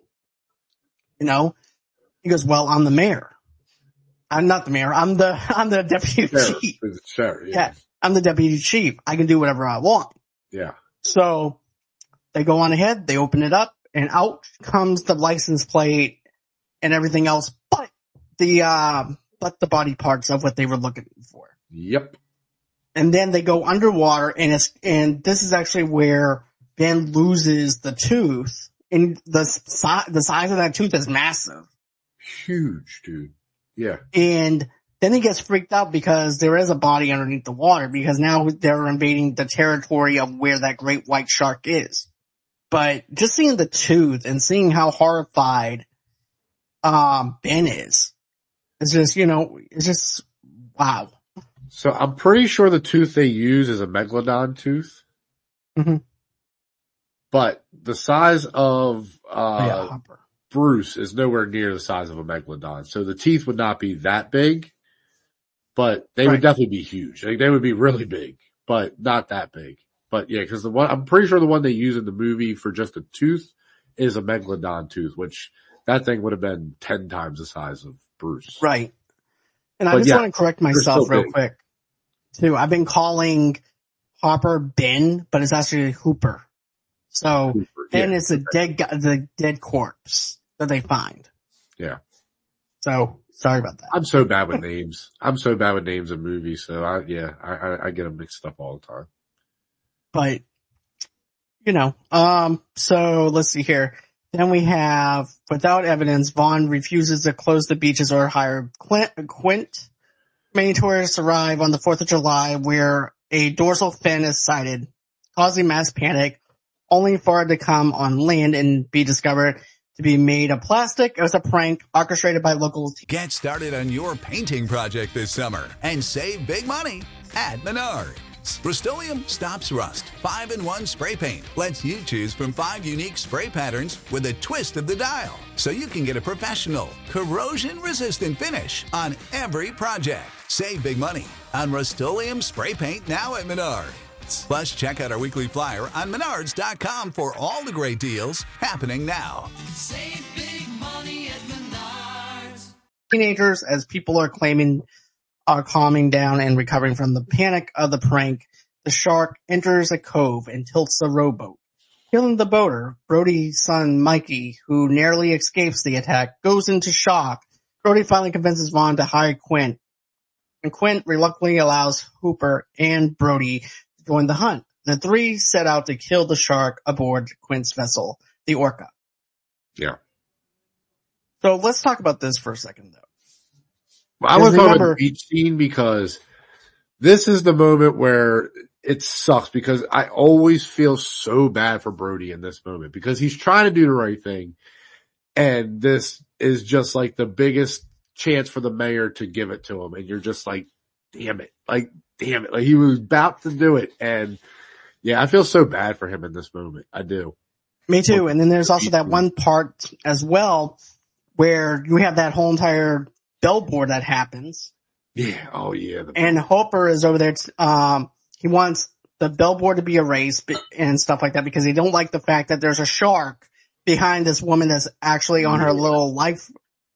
You know? He goes, well, I'm the mayor. I'm not the mayor. I'm the, I'm the deputy Sheriff. chief. Sheriff, yeah. yeah. I'm the deputy chief. I can do whatever I want. Yeah. So they go on ahead, they open it up, and out comes the license plate and everything else, but the, uh, but the body parts of what they were looking for. Yep. And then they go underwater, and it's, and this is actually where Ben loses the tooth, and the si- the size of that tooth is massive. Huge, dude. Yeah. And then he gets freaked out because there is a body underneath the water, because now they're invading the territory of where that great white shark is. But just seeing the tooth and seeing how horrified, um, Ben is, it's just, you know, it's just, wow. So I'm pretty sure the tooth they use is a megalodon tooth. Mm-hmm. But the size of, uh, yeah, Hopper. Bruce is nowhere near the size of a megalodon. So the teeth would not be that big, but they Right. would definitely be huge. Like, they would be really big, but not that big. But yeah, cause the one, I'm pretty sure the one they use in the movie for just a tooth is a megalodon tooth, which that thing would have been ten times the size of Bruce. Right. And I But just yeah, want to correct they're myself still real big. quick, too. I've been calling Hopper Ben, but it's actually Hooper. So Hooper, Ben yeah. is the dead guy, the dead corpse that they find. Yeah. So sorry about that. I'm so bad with names. I'm so bad with names of movies. So I, yeah, I, I, I get them mixed up all the time. But, you know, um, so let's see here. Then we have, without evidence, Vaughn refuses to close the beaches or hire Quint. Quint. Many tourists arrive on the fourth of July where a dorsal fin is sighted, causing mass panic, only for it to come on land and be discovered to be made of plastic. It was a prank orchestrated by locals. Get started on your painting project this summer and save big money at Menards. Rust-Oleum Stops Rust five in one Spray Paint lets you choose from five unique spray patterns with a twist of the dial, so you can get a professional, corrosion-resistant finish on every project. Save big money on Rust-Oleum Spray Paint now at Menards. Plus, check out our weekly flyer on menards dot com for all the great deals happening now. Save big money at Menards. Teenagers, as people are claiming, are calming down and recovering from the panic of the prank. The shark enters a cove and tilts the rowboat, killing the boater. Brody's son, Mikey, who narrowly escapes the attack, goes into shock. Brody finally convinces Vaughn to hire Quint, and Quint reluctantly allows Hooper and Brody to join the hunt. The three set out to kill the shark aboard Quint's vessel, the Orca. Yeah. So let's talk about this for a second, though. I want to talk about remember- the beach scene because this is the moment where it sucks, because I always feel so bad for Brody in this moment because he's trying to do the right thing. And this is just like the biggest chance for the mayor to give it to him. And you're just like, damn it. Like, damn it. Like, he was about to do it. And yeah, I feel so bad for him in this moment. I do. Me too. And then there's also that one part as well where you have that whole entire billboard that happens. Yeah. Oh yeah. The- And Hopper is over there. T- um, he wants the billboard to be erased b- and stuff like that because they don't like the fact that there's a shark behind this woman that's actually on her little life,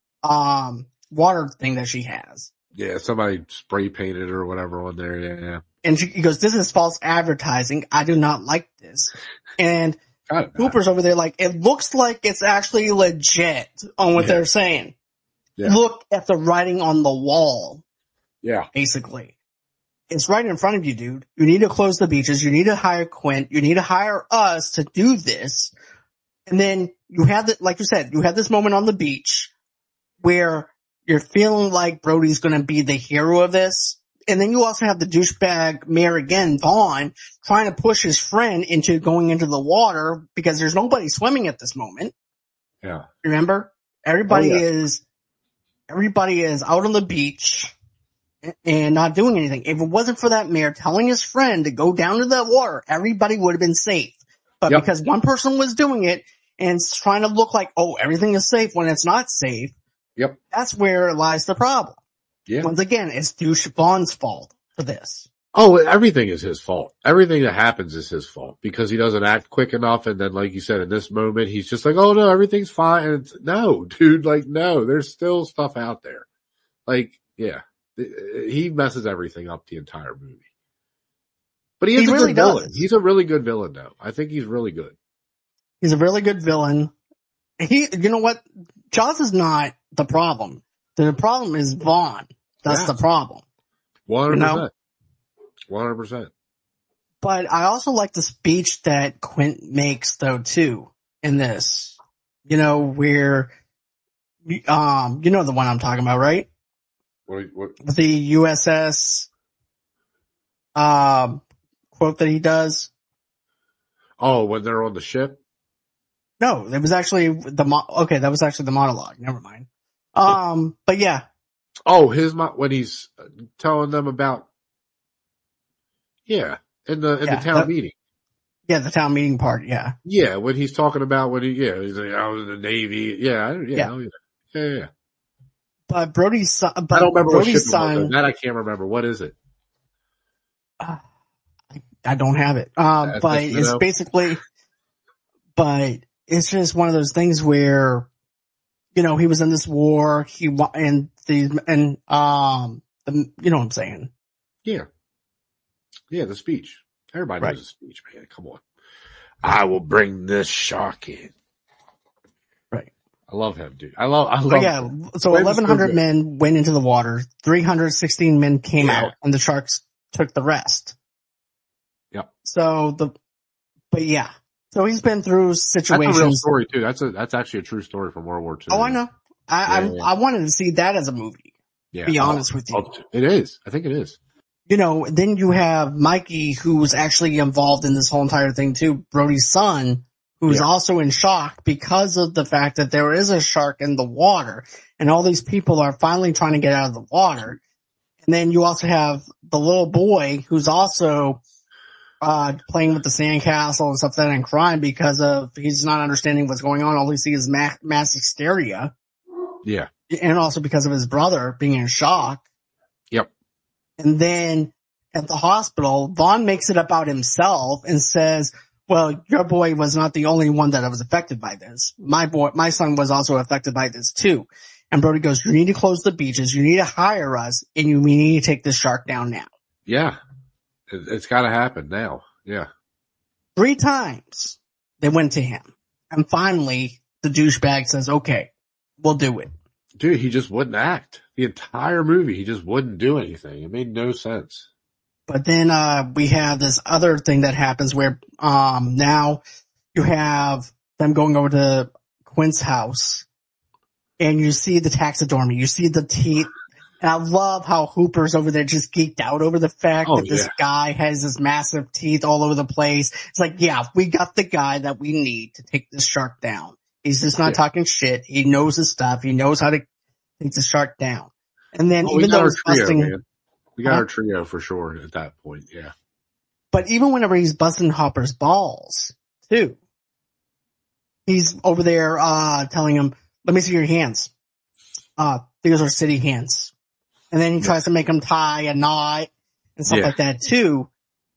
um, water thing that she has. yeah. Somebody spray painted or whatever on there. Yeah. And she, he goes, "This is false advertising. I do not like this." And Got it. Hooper's over there like, it looks like it's actually legit on what Yeah. they're saying. Yeah. Look at the writing on the wall, Yeah. basically. It's right in front of you, dude. You need to close the beaches. You need to hire Quint. You need to hire us to do this. And then you have the, like you said, you have this moment on the beach where you're feeling like Brody's going to be the hero of this. And then you also have the douchebag mayor again, Vaughn, trying to push his friend into going into the water because there's nobody swimming at this moment. Yeah. Remember? Everybody Oh, yeah. is, everybody is out on the beach and not doing anything. If it wasn't for that mayor telling his friend to go down to that water, everybody would have been safe. But Yep. because one person was doing it and it's trying to look like, oh, everything is safe when it's not safe, Yep. that's where lies the problem. Yeah. Once again, it's douche Vaughn's fault for this. Oh, everything is his fault. Everything that happens is his fault because he doesn't act quick enough. And then, like you said, in this moment, he's just like, oh no, everything's fine. And it's, no, dude, like, no, there's still stuff out there. Like, yeah, he messes everything up the entire movie. But he is He a really good villain. does. He's a really good villain though. I think he's really good. He's a really good villain. He, you know what? Jaws is not the problem. The problem is Vaughn. That's Yeah. the problem. one hundred percent. You know? one hundred percent. But I also like the speech that Quint makes, though, too, in this. You know, where, um, you know the one I'm talking about, right? What, what? The U S S, um, quote that he does. Oh, when they're on the ship? No, it was actually the, mo- okay, that was actually the monologue. Never mind. Um, but yeah. Oh, his mo- when he's telling them about, yeah, in the in Yeah, the town that- meeting. Yeah, the town meeting part, yeah. Yeah, when he's talking about when he, yeah, he's like, I was in the Navy. Yeah, I- yeah, Yeah. oh, yeah, yeah, yeah. But Brody's son, but I don't remember what ship Brody's it was, son, though. That I can't remember. What is it? uh, I, I don't have it. Um, That's but good to it's know. basically, but it's just one of those things where, you know, he was in this war, he, wa- and the, and, um, the, you know what I'm saying? Yeah. Yeah, the speech. Everybody Right. knows the speech, man. Come on. I will bring this shark in. Right. I love him, dude. I love, I love But yeah, him. so Quint's eleven hundred so good. men went into the water, three hundred sixteen men came Yeah. out, and the sharks took the rest. Yep. So the, but yeah. So he's been through That's a situations. real story, too. That's a, that's actually a true story from World War Two. Oh, I know. I, Yeah, yeah. I, I wanted to see that as a movie. Yeah. Be Oh, honest with you. love to. It is. I think it is. You know, then you have Mikey, who's actually involved in this whole entire thing too. Brody's son, who's Yeah. also in shock because of the fact that there is a shark in the water, and all these people are finally trying to get out of the water. And then you also have the little boy who's also uh playing with the sandcastle and stuff like that and crying because of he's not understanding what's going on. All he sees is ma- mass hysteria, Yeah. and also because of his brother being in shock. Yep. And then at the hospital, Vaughn makes it about himself and says, well, your boy was not the only one that was affected by this. My boy, my son was also affected by this too. And Brody goes, you need to close the beaches. You need to hire us, and you we need to take this shark down now. Yeah. It, it's got to happen now. Yeah. Three times they went to him. And finally, the douchebag says, okay, we'll do it. Dude, he just wouldn't act. The entire movie, he just wouldn't do anything. It made no sense. But then, uh, we have this other thing that happens where, um, now you have them going over to Quint's house, and you see the taxidermy, you see the teeth, and I love how Hooper's over there just geeked out over the fact Oh, that this yeah. guy has his massive teeth all over the place. It's like, yeah, we got the guy that we need to take this shark down. He's just not Yeah. talking shit. He knows his stuff. He knows how to take the shark down. And then Oh, we even got though our he's trio, busting, man. We got Huh? our trio for sure at that point. Yeah. but even whenever he's busting Hopper's balls, too, he's over there, uh, telling him, let me see your hands. Uh, these are city hands. And then he tries to make him tie a knot and stuff Yeah. like that, too.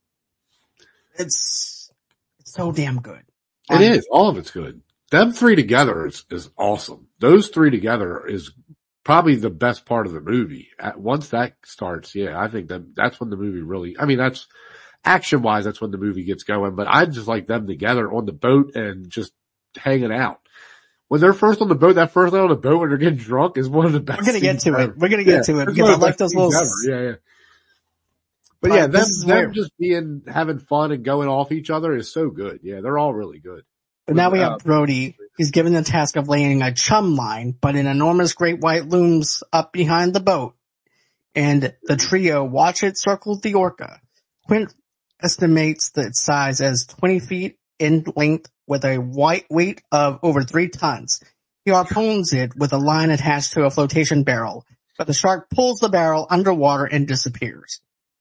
It's, it's so damn good. It Um, is. All of it's good. Them three together is, is awesome. Those three together is probably the best part of the movie. At, once that starts, yeah, I think that that's when the movie really, I mean, that's action wise, that's when the movie gets going, but I just like them together on the boat and just hanging out. When they're first on the boat, that first night on the boat when they're getting drunk is one of the best. We're gonna get scenes to ever. it. We're gonna get Yeah, to it it's because one I of the like best those scenes little, ever. Yeah, yeah. But But yeah, them, this is them where- just being, having fun and going off each other is so good. Yeah, they're all really good. But now we Uh, have Brody. He's given the task of laying a chum line, but an enormous great white looms up behind the boat. And the trio watch it circle the orca. Quint estimates the its size as twenty feet in length with a white weight of over three tons. He harpoons it with a line attached to a flotation barrel, but the shark pulls the barrel underwater and disappears.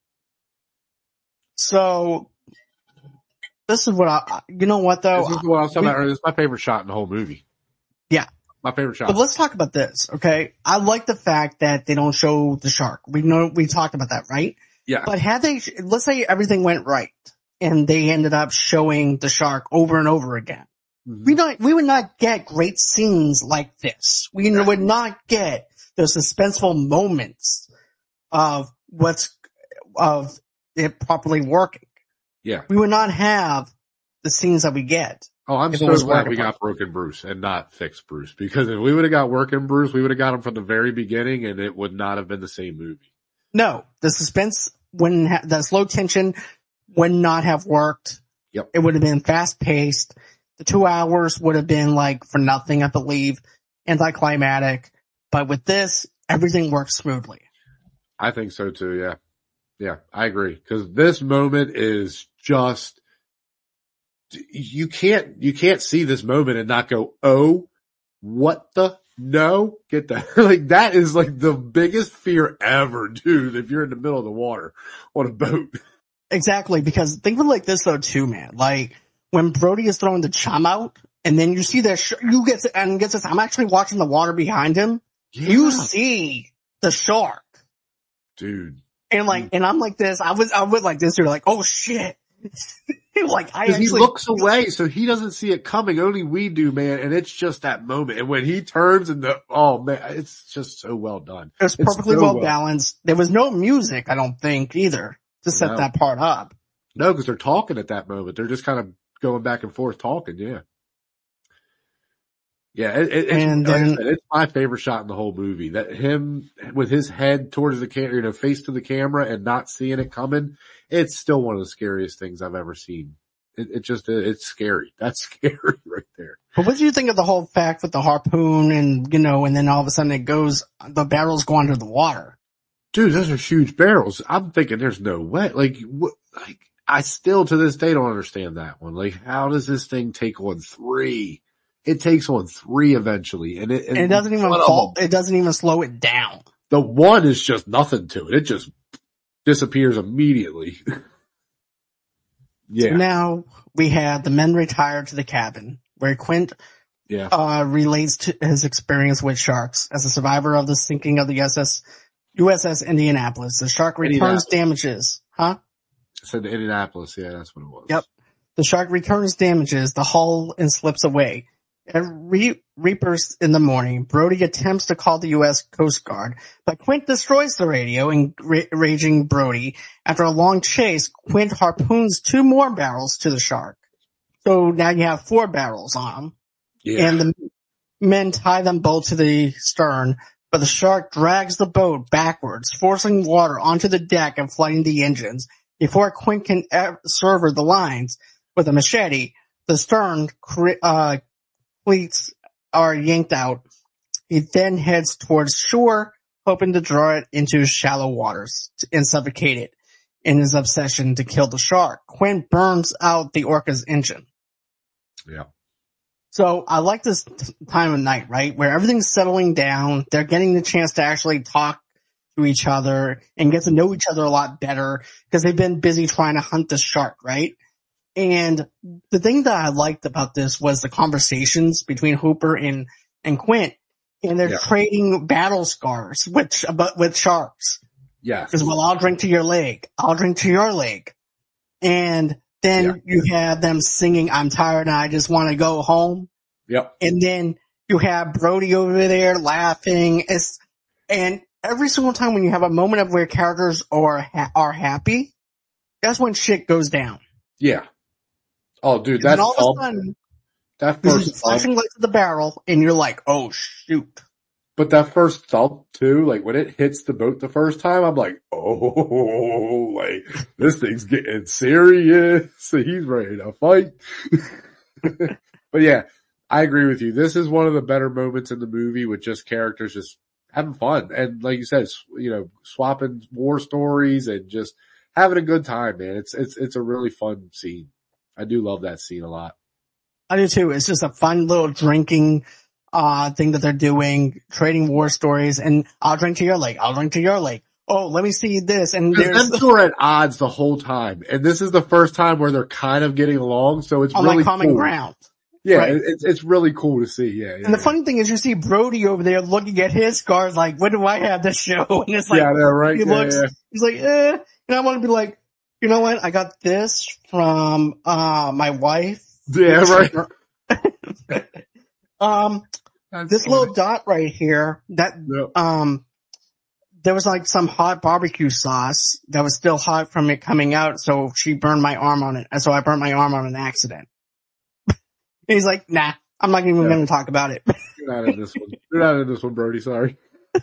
So, this is what I, you know what though? This is what I was talking we- about earlier. This is my favorite shot in the whole movie. Yeah. My favorite shot. But let's talk about this, okay? I like the fact that they don't show the shark. We know, we talked about that, right? Yeah. But had they, let's say everything went right and they ended up showing the shark over and over again. Mhm. We not, we would not get great scenes like this. We would not get those suspenseful moments of what's, of it properly working. Yeah. We would not have the scenes that we get. Oh, I'm If it so was glad working we got Broken Bruce and not Fixed Bruce, because if we would have got Working Bruce, we would have got him from the very beginning and it would not have been the same movie. No, the suspense wouldn't ha- the slow tension would not have worked. Yep. It would have been fast paced. The two hours would have been like for nothing, I believe, anticlimactic. But with this, everything works smoothly. I think so too. Yeah. Yeah, I agree. Cause this moment is just, you can't, you can't see this moment and not go, oh, what the no, get the, like that is like the biggest fear ever, dude, if you're in the middle of the water on a boat. Exactly, because think of it like this though too, man. Like when Brody is throwing the chum out, and then you see that sh- you get to, and gets this. I'm actually watching the water behind him. Yeah. You see the shark, dude, and like, and I'm like this. I was, I was like this. You're like, oh shit. Like I actually, he looks away, so he doesn't see it coming. Only we do, man. And it's just that moment. And when he turns and the, oh man, it's just so well done. It was perfectly so well, well balanced. There was no music, I don't think either, to set No. that part up. No, because they're talking at that moment. They're just kind of going back and forth talking. Yeah. Yeah. It, it, it's, And like I then- said, it's my favorite shot in the whole movie. That him with his head towards the camera, you know, face to the camera and not seeing it coming. It's still one of the scariest things I've ever seen. It, it just, it's scary. That's scary right there. But what do you think of the whole fact with the harpoon and, you know, and then all of a sudden it goes, the barrels go under the water? Dude, those are huge barrels. I'm thinking there's no way. Like, what, like, I still to this day don't understand that one. Like, how does this thing take on three? It takes on three eventually. And it, And it doesn't even fall, it doesn't even slow it down. The one is just nothing to it. It just disappears immediately. Yeah. So now we had the men retire to the cabin where Quint Yeah. uh, relates to his experience with sharks as a survivor of the sinking of the U S S U S S Indianapolis. The shark returns damages, huh? I said Indianapolis. Yeah, that's what it was. Yep. The shark returns damages the hull and slips away. At Re- Reapers in the morning, Brody attempts to call the U S Coast Guard, but Quint destroys the radio, enraging Brody. After a long chase, Quint harpoons two more barrels to the shark. So now you have four barrels on him. Yeah. And the men tie them both to the stern, but the shark drags the boat backwards, forcing water onto the deck and flooding the engines. Before Quint can ever sever the lines with a machete, the stern uh, cleats are yanked out. He then heads towards shore, hoping to draw it into shallow waters and suffocate it in his obsession to kill the shark. Quint burns out the orca's engine. Yeah. So I like this t- time of night, right? Where everything's settling down. They're getting the chance to actually talk to each other and get to know each other a lot better because they've been busy trying to hunt the shark, right? And the thing that I liked about this was the conversations between Hooper and, and Quint, and they're Yeah. trading battle scars with, but with sharks. Yes. Because, well, I'll drink to your leg. I'll drink to your leg. And then Yeah. you have them singing, I'm tired and I just want to go home. Yep. And then you have Brody over there laughing. It's, and every single time when you have a moment of where characters are, ha- are happy, that's when shit goes down. Yeah. Oh, dude, And that's all all. of a sudden, That this first is flashing lights at the barrel and you're like, oh shoot. But that first thump too, like when it hits the boat the first time, I'm like, oh, like this thing's getting serious. He's ready to fight. But yeah, I agree with you. This is one of the better moments in the movie with just characters just having fun. And like you said, s- you know, swapping war stories and just having a good time, man. It's, it's, it's a really fun scene. I do love that scene a lot. I do too. It's just a fun little drinking uh thing that they're doing, trading war stories, and I'll drink to your leg, I'll drink to your leg. Oh, let me see this. And there's Them two are at odds the whole time. And this is the first time where they're kind of getting along. So it's on really like common cool. ground. Yeah, Right. it- it's, it's really cool to see. Yeah. yeah And the yeah. funny thing is you see Brody over there looking at his scars like, what do I have to show? And it's like, yeah, I know, right? he Yeah, looks, yeah. he's like, eh. And I want to be like, you know what? I got this from, uh, my wife. Yeah, right. um, That's this funny. little dot right here, that, Yep. um, there was like some hot barbecue sauce that was still hot from it coming out. So she burned my arm on it. And so I burnt my arm on an accident. He's like, nah, I'm not even Yeah. going to talk about it. You're not in this one. You're not in this one, Brody. Sorry.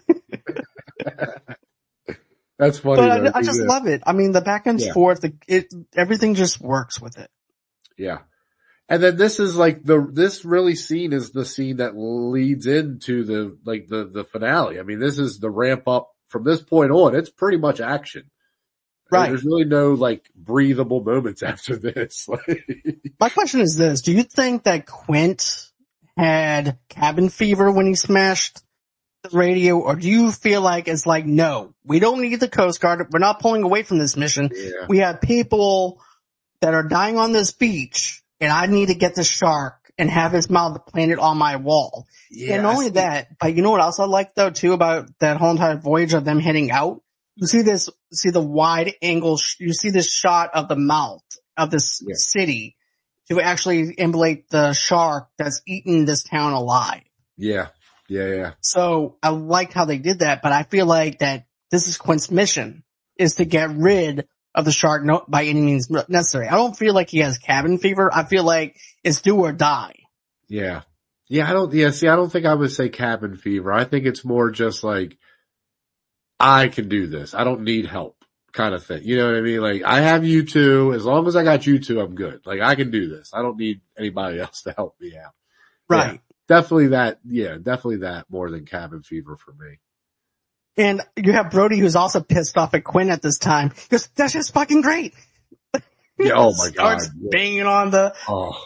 That's funny. But though, I, I just yeah. love it. I mean, the back and Yeah. forth, the, it, everything just works with it. Yeah. And then this is like the, this really scene is the scene that leads into the, like the, the finale. I mean, this is the ramp up from this point on. It's pretty much action. Right. There's really no like breathable moments after this. My question is this. Do you think that Quint had cabin fever when he smashed the radio, or do you feel like it's like, no, we don't need the Coast Guard. We're not pulling away from this mission. Yeah. We have people that are dying on this beach, and I need to get the shark and have his mouth planted on my wall. Yeah, and not only that, but you know what else I like though too about that whole entire voyage of them heading out? You see this, see the wide angle, sh- you see this shot of the mouth of this Yeah. city to actually emulate the shark that's eaten this town alive. Yeah. Yeah. Yeah. So I like how they did that, but I feel like that this is Quint's mission is to get rid of the shark no, by any means necessary. I don't feel like he has cabin fever. I feel like it's do or die. Yeah. Yeah. I don't, yeah. See, I don't think I would say cabin fever. I think it's more just like, I can do this. I don't need help kind of thing. You know what I mean? Like, I have you two. As long as I got you two, I'm good. Like, I can do this. I don't need anybody else to help me out. Right. Yeah, definitely that. Yeah, definitely that more than cabin fever for me. And you have Brody, who's also pissed off at Quinn at this time. He goes, that's just fucking great. Yeah. Oh my God. Starts Yeah. banging on the, Oh.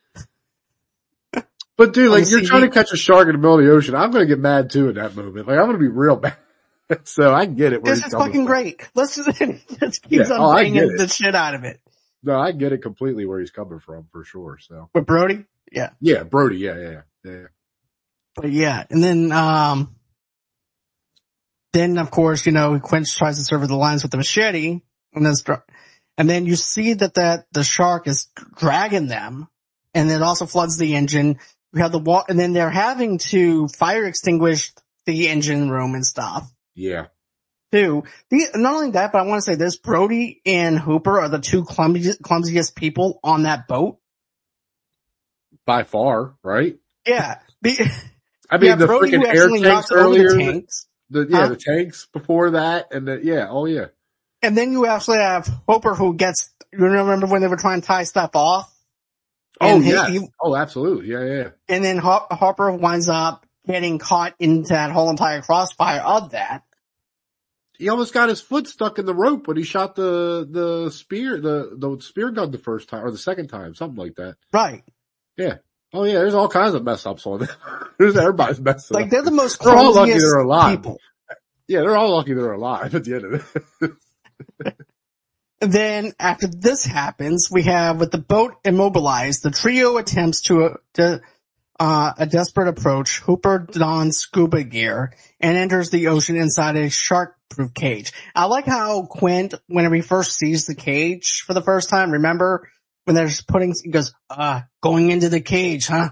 But dude, like, you're trying to catch a shark in the middle of the ocean. I'm going to get mad too in that moment. Like, I'm going to be real mad. So I get it. Where this he's is coming fucking from. great. Let's just, just keeps Yeah. on Oh, I banging get it. the shit out of it. No, I get it completely where he's coming from for sure. So With Brody? Yeah. yeah, Brody. Yeah. Yeah. Yeah. yeah. But yeah. And then, um, then of course, you know, Quint tries to sever the lines with the machete and then, and then you see that, that the shark is dragging them and it also floods the engine. We have the wall, and then they're having to fire extinguish the engine room and stuff. Yeah. Too. The, not only that, but I want to say this, Brody and Hooper are the two clumsiest, clumsiest people on that boat. By far, right? Yeah. Be, I mean, yeah, the Brody freaking who air actually tanks knocks over earlier. the tanks. The, yeah, Huh? the tanks before that, and the, yeah, oh yeah. And then you actually have Hooper who gets, you remember when they were trying to tie stuff off? Oh And he- yeah. he- Oh, absolutely. Yeah, yeah. And then Har- Harper winds up getting caught into that whole entire crossfire of that. He almost got his foot stuck in the rope when he shot the the spear, the the spear gun the first time or the second time, something like that. Right. Yeah. Oh yeah. There's all kinds of mess ups on there. There's everybody's messing Like up. they're the most They're all lucky clumsiest they're alive. people. Yeah, they're all lucky they're alive at the end of it. And then after this happens, we have with the boat immobilized, the trio attempts to, uh, to uh, a desperate approach. Hooper dons scuba gear and enters the ocean inside a shark-proof cage. I like how Quint, whenever he first sees the cage for the first time, remember when they're just putting, he goes, uh, going into the cage, huh?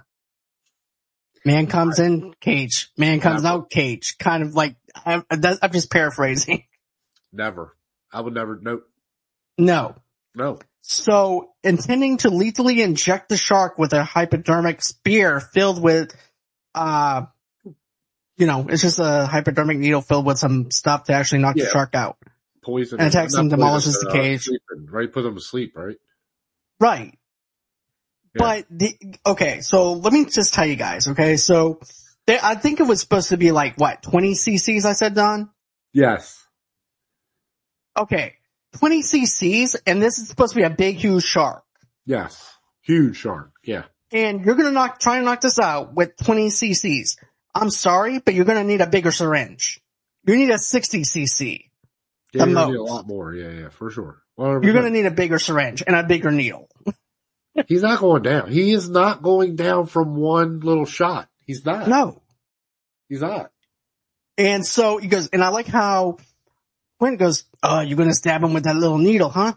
Man comes in, cage. Man comes Yeah. out, cage. Kind of like, I'm, I'm just paraphrasing. Never. I would never. Nope. No. No. So, intending to lethally inject the shark with a hypodermic spear filled with, uh, you know, it's just a hypodermic needle filled with some stuff to actually knock Yeah. the shark out. Poison. And attacks not and demolishes poison, the uh, cage. sleeping, right? Put them to sleep, right? Right. Yeah. But, the, okay, so let me just tell you guys, okay? So, they, I think it was supposed to be like, what, twenty cc's I said, Don? Yes. Okay. twenty cc's, and this is supposed to be a big, huge shark. Yes. Huge shark. Yeah. And you're gonna knock, try and knock this out with twenty cc's. I'm sorry, but you're gonna need a bigger syringe. You need a sixty cc. Yeah, The you're gonna need a most. lot more. Yeah, yeah, for sure. one hundred percent. You're gonna need a bigger syringe and a bigger needle. He's not going down. He is not going down from one little shot. He's not. No. He's not. And so he goes, and I like how Quint goes, oh, you're gonna stab him with that little needle, huh?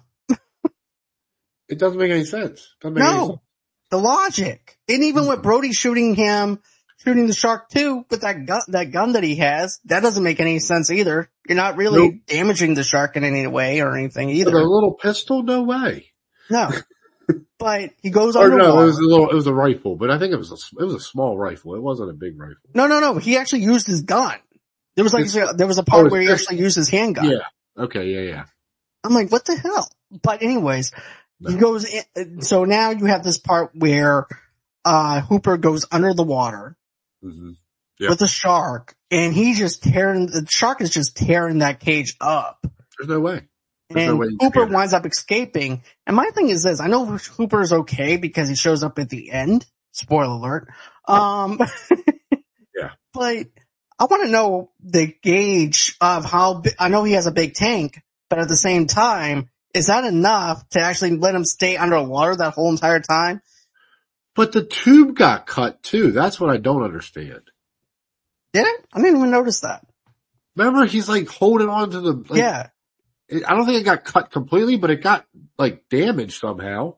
It doesn't make any sense. Doesn't make any sense. No. The logic. And even with Brody shooting him, shooting the shark too, with that gun, that gun that he has, that doesn't make any sense either. You're not really Nope. damaging the shark in any way or anything With either. a little pistol? No way. No. But he goes Or underwater. no, it was a little, it was a rifle, but I think it was a, it was a small rifle. It wasn't a big rifle. No, no, no. He actually used his gun. There was like, It's- there was a part oh, where he it's- actually used his handgun. Yeah. Okay. Yeah. Yeah. I'm like, what the hell? But anyways, No. he goes in, so now you have this part where, uh, Hooper goes under the water Mm-hmm. Yeah. with a shark, and he's just tearing, the shark is just tearing that cage up. There's no way. There's no And way you Hooper can. winds up escaping. And my thing is this, I know Hooper's okay because he shows up at the end. Spoiler alert. Um, Yeah. but I want to know the gauge of how, bi- I know he has a big tank, but at the same time, is that enough to actually let him stay underwater that whole entire time? But the tube got cut too. That's what I don't understand. Did it? I didn't even notice that. Remember, he's like holding on to the. Like, yeah. it- I don't think it got cut completely, but it got like damaged somehow.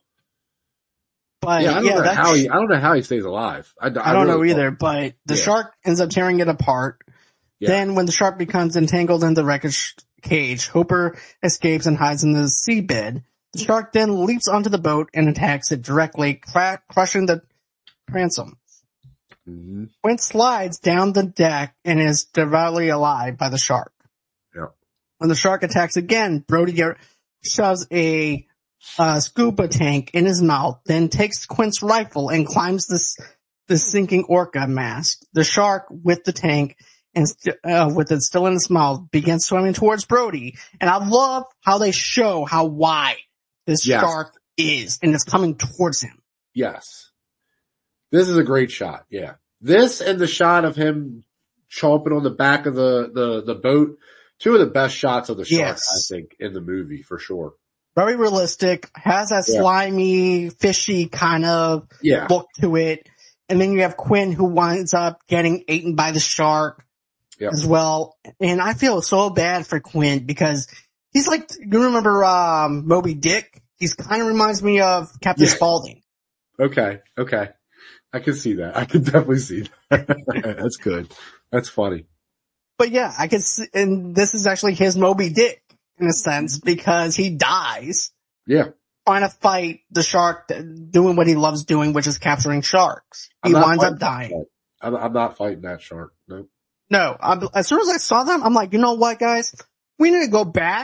But yeah, I don't yeah, know that's, how he. I don't know how he stays alive. I, I don't know really either, but the Yeah. shark ends up tearing it apart. Yeah. Then when the shark becomes entangled in the wreckage cage, Hooper escapes and hides in the seabed. The shark then leaps onto the boat and attacks it directly, cra- crushing the transom. Mhm. Quint slides down the deck and is devoutly alive by the shark. Yeah. When the shark attacks again, Brody get- shoves a uh, scuba tank in his mouth, then takes Quint's rifle and climbs this the sinking orca mast. The shark, with the tank and st- uh, with it still in its mouth, begins swimming towards Brody. And I love how they show how wide this Yes. shark is, and it's coming towards him. Yes. This is a great shot. Yeah. This and the shot of him chomping on the back of the, the, the boat. Two of the best shots of the shark, Yes. I think, in the movie for sure. Very realistic, has that Yeah. slimy, fishy kind of Yeah. look to it. And then you have Quinn who winds up getting eaten by the shark Yep. as well. And I feel so bad for Quinn because he's like, you remember, um, Moby Dick? He's kind of reminds me of Captain Yeah. Spaulding. Okay. Okay. I can see that. I can definitely see that. That's good. That's funny. But yeah, I can see, and this is actually his Moby Dick in a sense because he dies Yeah. trying to fight the shark, doing what he loves doing, which is capturing sharks. He I'm not winds up fighting that dying. shark. I'm, I'm not fighting that shark. No. No, I'm, as soon as I saw them, I'm like, you know what, guys? We need to go back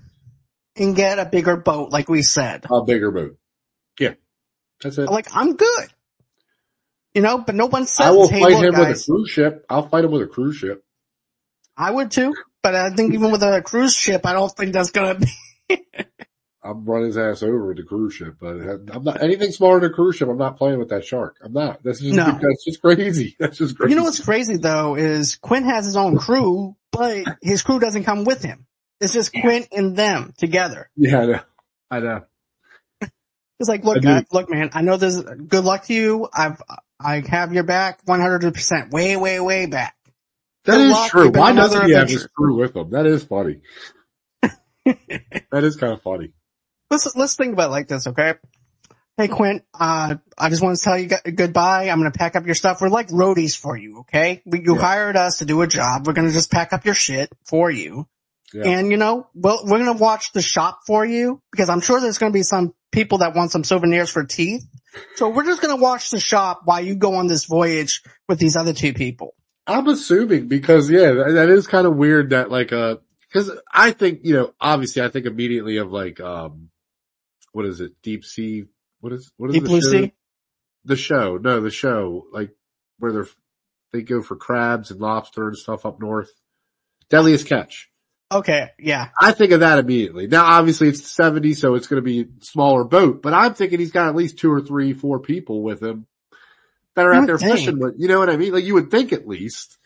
and get a bigger boat, like we said. A bigger boat. Yeah. That's it. Like, I'm good. You know, but no one says, I will hey, fight look, him with a guys, cruise ship. I'll fight him with a cruise ship. I would too, but I think even with a cruise ship, I don't think that's gonna be. I'm run his ass over with the cruise ship, but I'm not anything smaller than a cruise ship. I'm not playing with that shark. I'm not. That's just, No. that's just crazy. That's just crazy. You know what's crazy though is Quinn has his own crew, but his crew doesn't come with him. It's just Quinn and them together. Yeah, I know. I know. It's like, look, I do. uh, look, man, I know this. Good luck to you. I've, I have your back one hundred percent, way, way, way back. That Good is luck. true. You've been Why on doesn't another he have adventure. his crew with him? That is funny. That is kind of funny. Let's let's think about it like this, okay? Hey, Quint, uh, I just want to tell you g- goodbye. I'm going to pack up your stuff. We're like roadies for you, okay? We, you Yeah. hired us to do a job. We're going to just pack up your shit for you. Yeah. And, you know, well, we're going to watch the shop for you because I'm sure there's going to be some people that want some souvenirs for teeth. So we're just going to watch the shop while you go on this voyage with these other two people. I'm assuming because yeah, that, that is kind of weird that like uh, because I think you know obviously I think immediately of like um, what is it? Deep Sea. What is what is Deep the Blue show? Sea? The show, no, the show like where they're they go for crabs and lobster and stuff up north. Deadliest Catch. Okay, yeah. I think of that immediately. Now, obviously, it's the seventies, so it's going to be a smaller boat. But I'm thinking he's got at least two or three, four people with him that are You out would there think. fishing with. You know what I mean? Like you would think at least.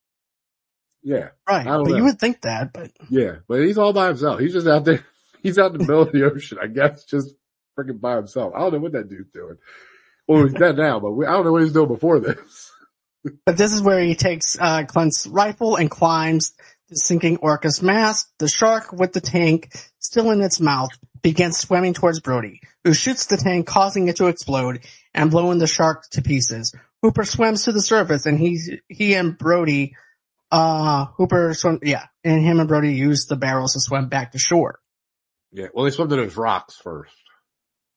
Yeah, Right. I don't But know. you would think that, but yeah. But he's all by himself. He's just out there. He's out in the middle of the ocean, I guess, just freaking by himself. I don't know what that dude's doing. Well, he's dead now, but we, I don't know what he was doing before this. But this is where he takes uh, Clint's rifle and climbs the sinking orca's mast. The shark, with the tank still in its mouth, begins swimming towards Brody, who shoots the tank, causing it to explode and blowing the shark to pieces. Hooper swims to the surface, and he he and Brody, uh, Hooper swim, yeah, and him and Brody use the barrels to swim back to shore. Yeah. Well, they swim to those rocks first.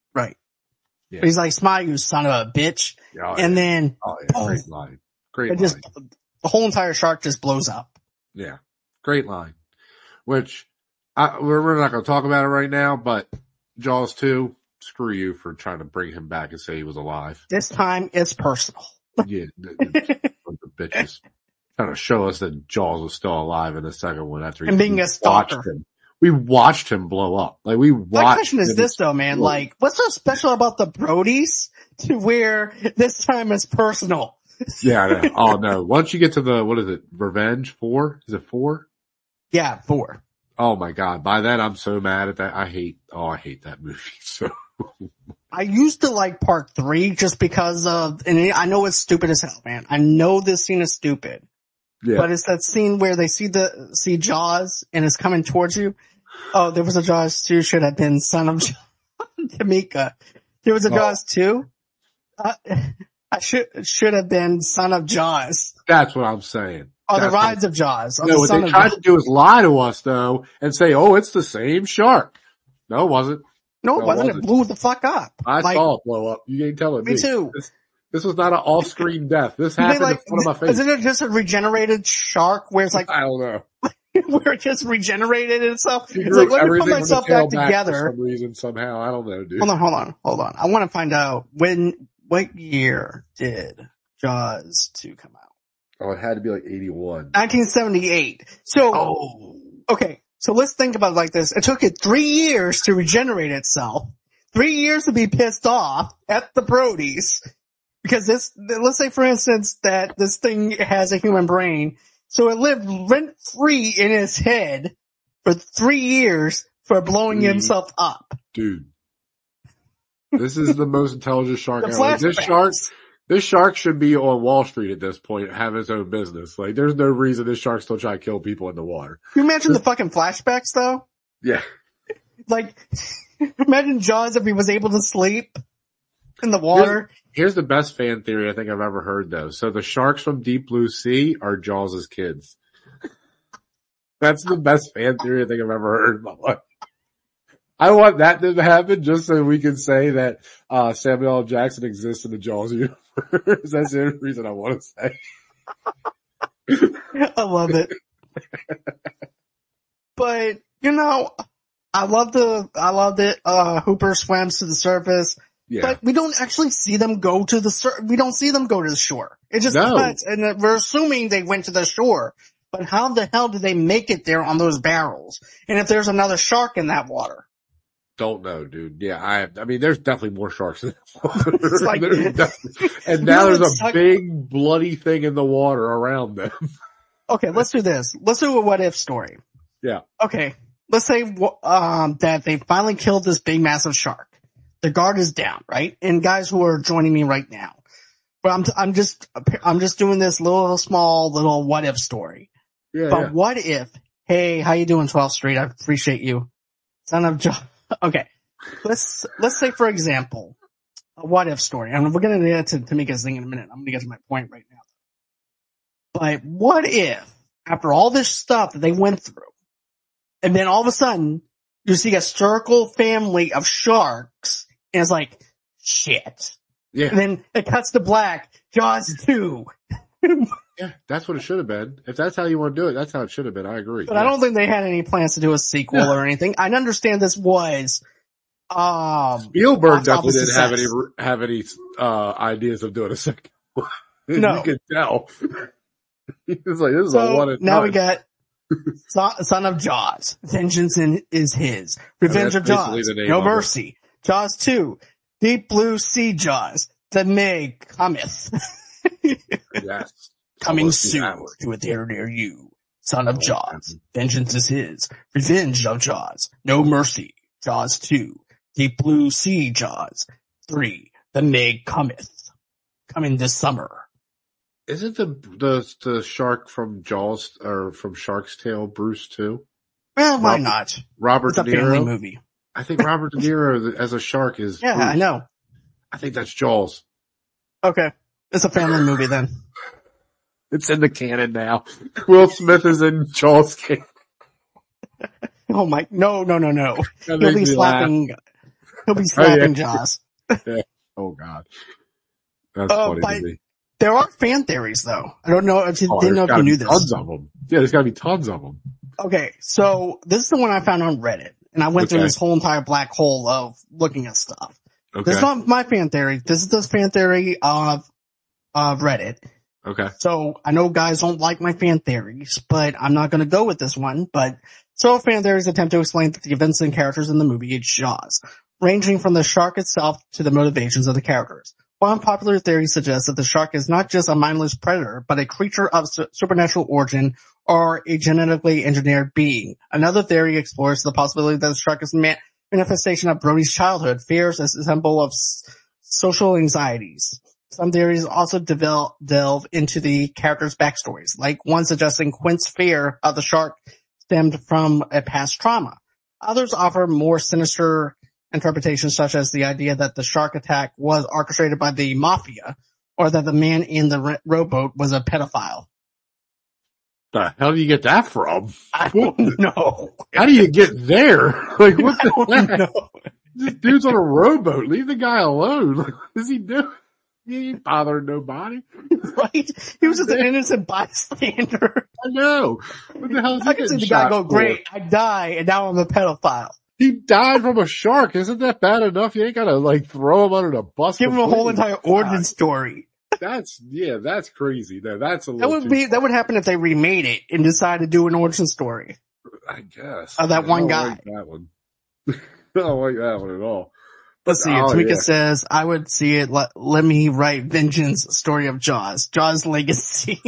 Right. Yeah. But he's like, smile, you son of a bitch. Oh, and yeah. then, oh, yeah. boom, Great line. Great it line. just, the whole entire shark just blows up. Yeah. Great line. Which, I, we're, we're not going to talk about it right now, but Jaws two, screw you for trying to bring him back and say he was alive. This time it's personal. Yeah. The, the, the bitches trying to show us that Jaws was still alive in the second one after he And being a stalker. watched him. We watched him blow up. Like we watched. My question is him this though, man. explode. Like, what's so special about the Brodies to where this time it's personal? Yeah, I know. Oh no. Once you get to the, what is it? Revenge four? Is it four? Yeah, four. Oh my God. By that, I'm so mad at that. I hate, oh, I hate that movie. So I used to like part three just because of, and I know it's stupid as hell, man. I know this scene is stupid, yeah. but it's that scene where they see the, see Jaws and it's coming towards you. Oh, there was a Jaws two, should have been Son of Tamika. There was a Oh. Jaws two. Uh, I should, should have been Son of Jaws. That's what I'm saying. Oh, the That's Rides of Jaws. Oh, No, the what Son they of tried Jaws. to do is lie to us though and say, oh, it's the same shark. No, it wasn't. No, it No, it wasn't. It wasn't. blew the fuck up. I Like, saw it blow up. You ain't telling me. me too. This, this was not an off-screen death. This You mean happened like, in front of my face. isn't it just a regenerated shark where it's like, I don't know. where it just regenerated itself? He It's grew like, let me put everything from myself the tail back back together. for some reason somehow. I don't know, dude. Hold on, hold on, hold on. I want to find out when, what year did Jaws two come out? Oh, it had to be like eighty-one. nineteen seventy-eight. So, Oh. okay. So let's think about it like this. It took it three years to regenerate itself. Three years to be pissed off at the Brodies. Because this, let's say for instance that this thing has a human brain. So it lived rent free in his head for three years for blowing Three. himself up. Dude. This is the most intelligent shark The ever. Like, this flashbacks. shark, this shark should be on Wall Street at this point, have his own business. Like, there's no reason this shark's still trying to kill people in the water. Can you imagine the fucking flashbacks though? Yeah. Like, imagine Jaws if he was able to sleep in the water. Here's the best fan theory I think I've ever heard though. So the sharks from Deep Blue Sea are Jaws' kids. That's the best fan theory I think I've ever heard in my life. I want that to happen just so we can say that, uh, Samuel L. Jackson exists in the Jaws universe. That's the only reason I want to say. I love it. But, you know, I love the, I loved it. Uh, Hooper swims to the surface, Yeah. but we don't actually see them go to the sur- we don't see them go to the shore. It just No. cuts, and uh, we're assuming they went to the shore. But how the hell did they make it there on those barrels? And if there's another shark in that water? Don't know, dude. Yeah, I, I mean, there's definitely more sharks in the water. It's like- There's definitely- and You now know there's what's a suck- big bloody thing in the water around them. Okay, let's do this. Let's do a what if story. Yeah. Okay, let's say um, that they finally killed this big massive shark. The guard is down, right? And guys who are joining me right now, but I'm I'm just I'm just doing this little small little what if story. Yeah. But yeah. what if? Hey, how you doing, twelfth Street? I appreciate you, son of John. Okay, let's let's say for example, a what if story. And we're gonna get to Tamika's thing in a minute. I'm gonna get to my point right now. But what if, after all this stuff that they went through, and then all of a sudden, you see a circle family of sharks, and it's like, shit. Yeah. And then it cuts to black, Jaws two. Yeah, that's what it should have been. If that's how you want to do it, that's how it should have been. I agree. But yeah. I don't think they had any plans to do a sequel No. or anything. I understand this was, um, Spielberg box office definitely didn't have any success. have any uh ideas of doing a second one. No. You could tell. He was like, "This is a So one and now done." we got Son, Son of Jaws. Vengeance in, is his. Revenge that's of basically Jaws. the name No of it. Mercy. Jaws two. Deep Blue Sea Jaws. The Meg cometh. Yes. Coming Almost the soon hour. to a theater near you. Son of Oh, Jaws. man. Vengeance is his. Revenge of Jaws. No Mercy. Jaws two. Deep Blue Sea Jaws. three. The Meg cometh. Coming this summer. Isn't the the the shark from Jaws or from Shark's Tale Bruce too? Well, why Robert- not? Robert It's a De family Niro. movie. I think Robert De Niro as a shark is. Yeah, Bruce. I know. I think that's Jaws. Okay. It's a family movie then. It's in the canon now. Will Smith is in Jaws. Can- Oh my, no, no, no, no. That He'll makes be me laugh. slapping, He'll be slapping yeah. Jaws. Yeah. Oh God, that's Uh, funny but to me. there are fan theories, though. I don't know if you Oh, didn't know there's if you gotta knew be this. Tons of them. Yeah, there's got to be tons of them. Okay, so this is the one I found on Reddit, and I went through Okay. this whole entire black hole of looking at stuff. Okay. This is not my fan theory. This is the fan theory of of Reddit. Okay. So I know guys don't like my fan theories, but I'm not going to go with this one. But so fan theories attempt to explain the events and characters in the movie Jaws, ranging from the shark itself to the motivations of the characters. One popular theory suggests that the shark is not just a mindless predator, but a creature of su- supernatural origin or a genetically engineered being. Another theory explores the possibility that the shark is a ma- manifestation of Brody's childhood fears as a symbol of s- social anxieties. Some theories also devel- delve into the characters' backstories, like one suggesting Quint's fear of the shark stemmed from a past trauma. Others offer more sinister interpretations, such as the idea that the shark attack was orchestrated by the mafia, or that the man in the re- rowboat was a pedophile. The hell do you get that from? I don't know. How do you get there? Like, what I don't the heck? know. This dude's on a rowboat. Leave the guy alone. Like, what is he doing? He ain't bothering nobody. Right? He was just an innocent bystander. I know. What the hell is he I can see getting the guy shot go, for? great, I die, and now I'm a pedophile. He died from a shark. Isn't that bad enough? You ain't gotta like throw him under the bus. Give him a whole completely. entire origin story. That's, yeah, that's crazy. No, that's a That little would too be, that would happen if they remade it and decided to do an origin story. I guess. Of that I one don't guy. like that one. I don't like that one at all. Let's see. Oh, Tamika yeah. says, I would see it. Let, let me write Vengeance story of Jaws. Jaws legacy.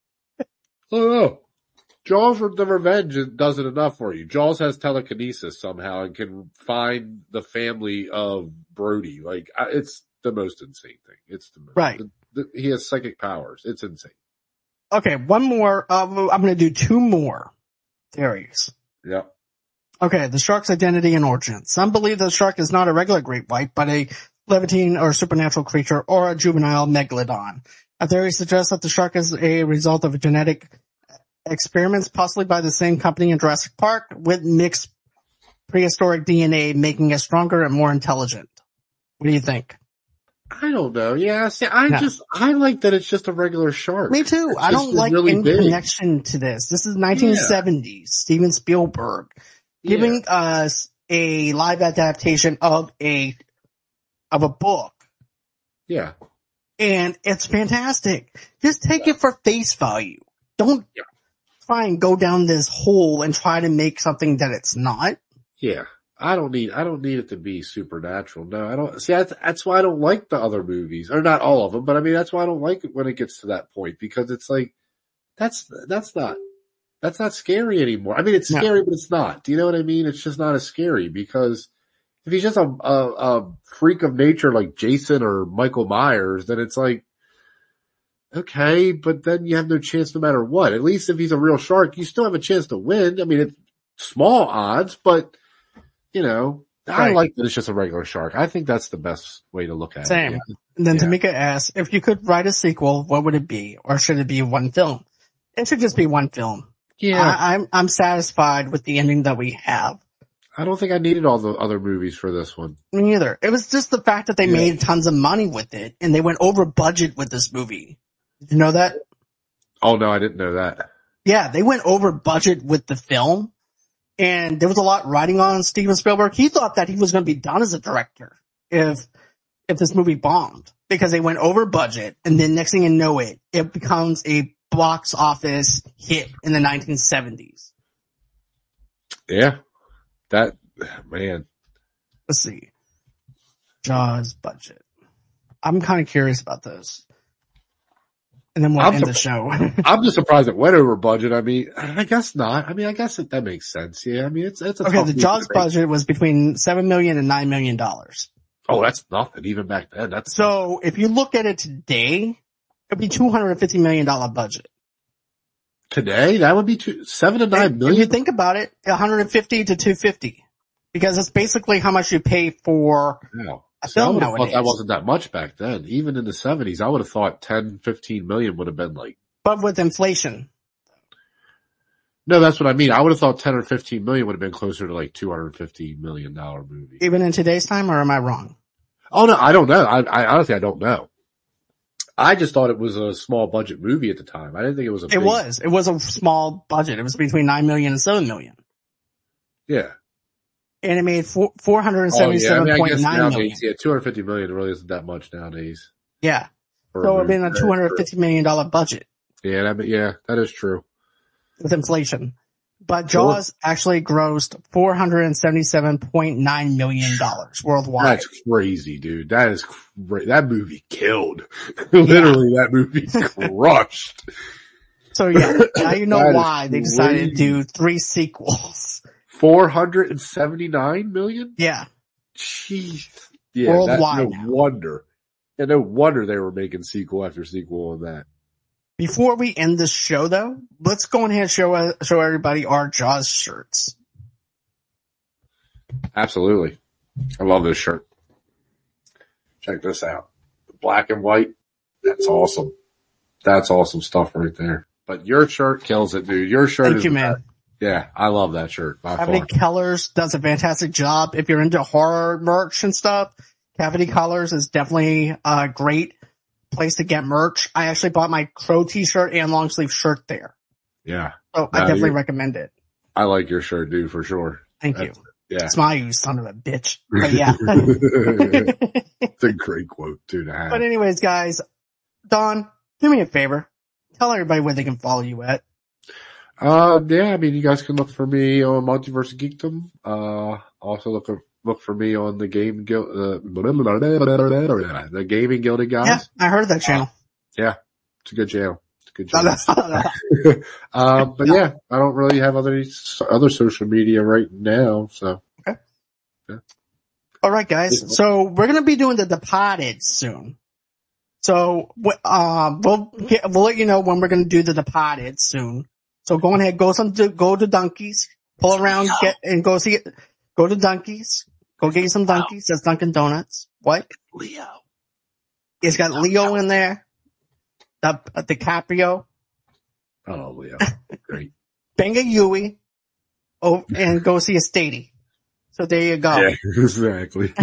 Oh, no. Jaws for the Revenge doesn't enough for you. Jaws has telekinesis somehow and can find the family of Brody. Like, I- it's the most insane thing. It's the most, Right. the, the, he has psychic powers. It's insane. Okay. One more. Uh, I'm going to do two more theories. Yeah. Okay. The shark's identity and origin. Some believe the shark is not a regular great white, but a levantine or supernatural creature or a juvenile megalodon. A theory suggests that the shark is a result of genetic experiments, possibly by the same company in Jurassic Park, with mixed prehistoric D N A, making it stronger and more intelligent. What do you think? I don't know. Yeah. See, I No. just, I like that it's just a regular shark. Me too. It's I just don't like really any big. connection to this. This is nineteen seventies. Steven Spielberg giving us a live adaptation of a of a book, Yeah. and it's fantastic. Just take it for face value. Don't try and go down this hole and try to make something that it's not. Yeah. I don't need, I don't need it to be supernatural. No, I don't. See, that's, that's why I don't like the other movies, or not all of them, but I mean, that's why I don't like it when it gets to that point, because it's like, that's, that's not, that's not scary anymore. I mean, it's No. scary, but it's not. Do you know what I mean? It's just not as scary, because if he's just a, a, a freak of nature like Jason or Michael Myers, then it's like, okay, but then you have no chance no matter what. At least if he's a real shark, you still have a chance to win. I mean, it's small odds, but you know, I Right. like that it's just a regular shark. I think that's the best way to look at Same. it. And then Yeah. Tamika asks, if you could write a sequel, what would it be? Or should it be one film? It should just be one film. Yeah. Yeah. I, I'm, I'm satisfied with the ending that we have. I don't think I needed all the other movies for this one. Me neither. It was just the fact that they Yeah. made tons of money with it, and they went over budget with this movie. Did you know that? Oh no, I didn't know that. Yeah, they went over budget with the film, and there was a lot riding on Steven Spielberg. He thought that he was going to be done as a director if if this movie bombed, because they went over budget, and then next thing you know it, it becomes a box office hit in the nineteen seventies. Yeah. That, man. Let's see. Jaws budget. I'm kind of curious about this. And then we'll I'm end the surp- show. I'm just surprised it went over budget. I mean, I guess not. I mean, I guess that, that makes sense. Yeah. I mean, it's, it's a Okay, tough the movie Jaws to make. budget was between seven million and nine million dollars. Oh, that's nothing. Even back then, that's So if you look at it today, it'd be two hundred fifty million dollars budget. today. That would be two, seven to nine If you million. think about it, one hundred fifty to two hundred fifty, because it's basically how much you pay for Wow. a See, I film would have thought nowadays. that wasn't that much back then. Even in the seventies, I would have thought ten, fifteen million would have been like, But with inflation, No, that's what I mean. I would have thought ten or fifteen million would have been closer to like two hundred fifty million dollars movie. Even in today's time, or am I wrong? Oh no, I don't know. I, I honestly, I don't know. I just thought it was a small budget movie at the time. I didn't think it was a It big, was. It was a small budget. It was between nine million and seven million. Yeah. And it made four, four hundred seventy-seven point nine oh, yeah. I mean, I guess million. nowadays, yeah, two hundred fifty million really isn't that much nowadays. Yeah. For So a it would have been a two hundred fifty million dollars budget Yeah, that, yeah, that is true. with inflation. But Jaws actually grossed four hundred seventy-seven point nine million dollars worldwide. That's crazy, dude. That is cra- that movie killed. Literally, that movie crushed. So yeah, now you know That is why they decided to crazy. do three sequels. four hundred seventy-nine million? Yeah. Jeez. Yeah, Worldwide that's no now. wonder. Yeah, no wonder they were making sequel after sequel on that. Before we end this show though, let's go ahead and show, uh, show everybody our Jaws shirts. Absolutely. I love this shirt. Check this out. Black and white. That's awesome. That's awesome stuff right there. But your shirt kills it, dude. Your shirt Thank is you, the man. best. Yeah, I love that shirt by Cavity far. Colors does a fantastic job. If you're into horror merch and stuff, Cavity Colors is definitely a great place to get merch. I actually bought my Crow t-shirt and long sleeve shirt there. Yeah. So I No, definitely you- recommend it. I like your shirt, dude, for sure. Thank That's- you. Yeah. Smile, you son of a bitch. But yeah. It's a great quote, too, to have. But anyways, guys, Don, do me a favor. Tell everybody where they can follow you at. Uh, yeah, I mean, you guys can look for me on Multiverse of Geekdom. Uh, also look for, look for me on the Game Guild, uh, the Gaming Gilded Guys. Yeah, I heard that channel. Yeah, it's a good channel. It's a good channel. um, but yeah, I don't really have other other social media right now, so. Okay. Yeah. All right, guys. So we're gonna be doing The Departed soon. So, uh, we'll get, we'll let you know when we're gonna do The Departed soon. So go ahead, go some, go to Dunkies, pull around, get, and go see it. Go to Dunkies. Go get you some Dunkies. That's Dunkin' Donuts. What? Leo. It's got Leo in there. The, uh, DiCaprio. Oh, Leo. Great. Benga Yui. Oh, and go see a Stady. So there you go. Yeah, exactly.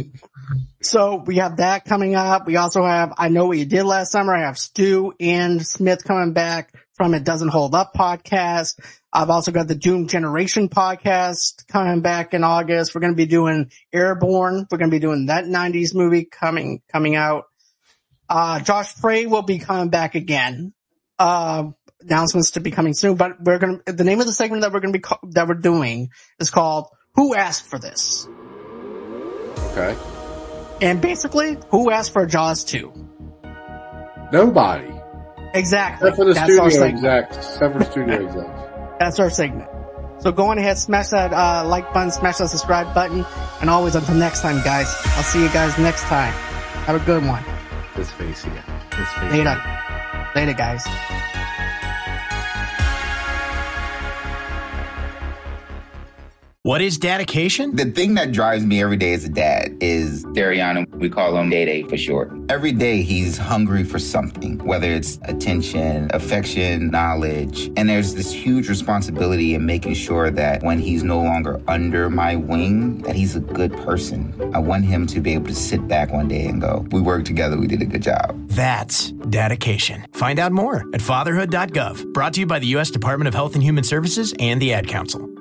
So we have that coming up. We also have I Know What You Did Last Summer. I have Stu and Smith coming back from It Doesn't Hold Up podcast. I've also got the Doom Generation podcast coming back in August. We're going to be doing Airborne. We're going to be doing that nineties movie coming coming out. Uh, Josh Frey will be coming back again. Uh, announcements to be coming soon, but we're going to, the name of the segment that we're going to be, co- that we're doing is called Who Asked for This? Okay. And basically, who asked for Jaws two? Nobody. Exactly. Except for the That's studio our segment. execs. Except for the studio execs. That's our segment. So go on ahead, smash that uh, like button, smash that subscribe button, and always until next time, guys. I'll see you guys next time. Have a good one. Let's face it. Let's face Later. it. Later, guys. What is dedication? The thing that drives me every day as a dad is Dariana. We call him Day Day for short. Every day he's hungry for something, whether it's attention, affection, knowledge. And there's this huge responsibility in making sure that when he's no longer under my wing, that he's a good person. I want him to be able to sit back one day and go, we worked together, we did a good job. That's dedication. Find out more at fatherhood dot gov. Brought to you by the U S Department of Health and Human Services and the Ad Council.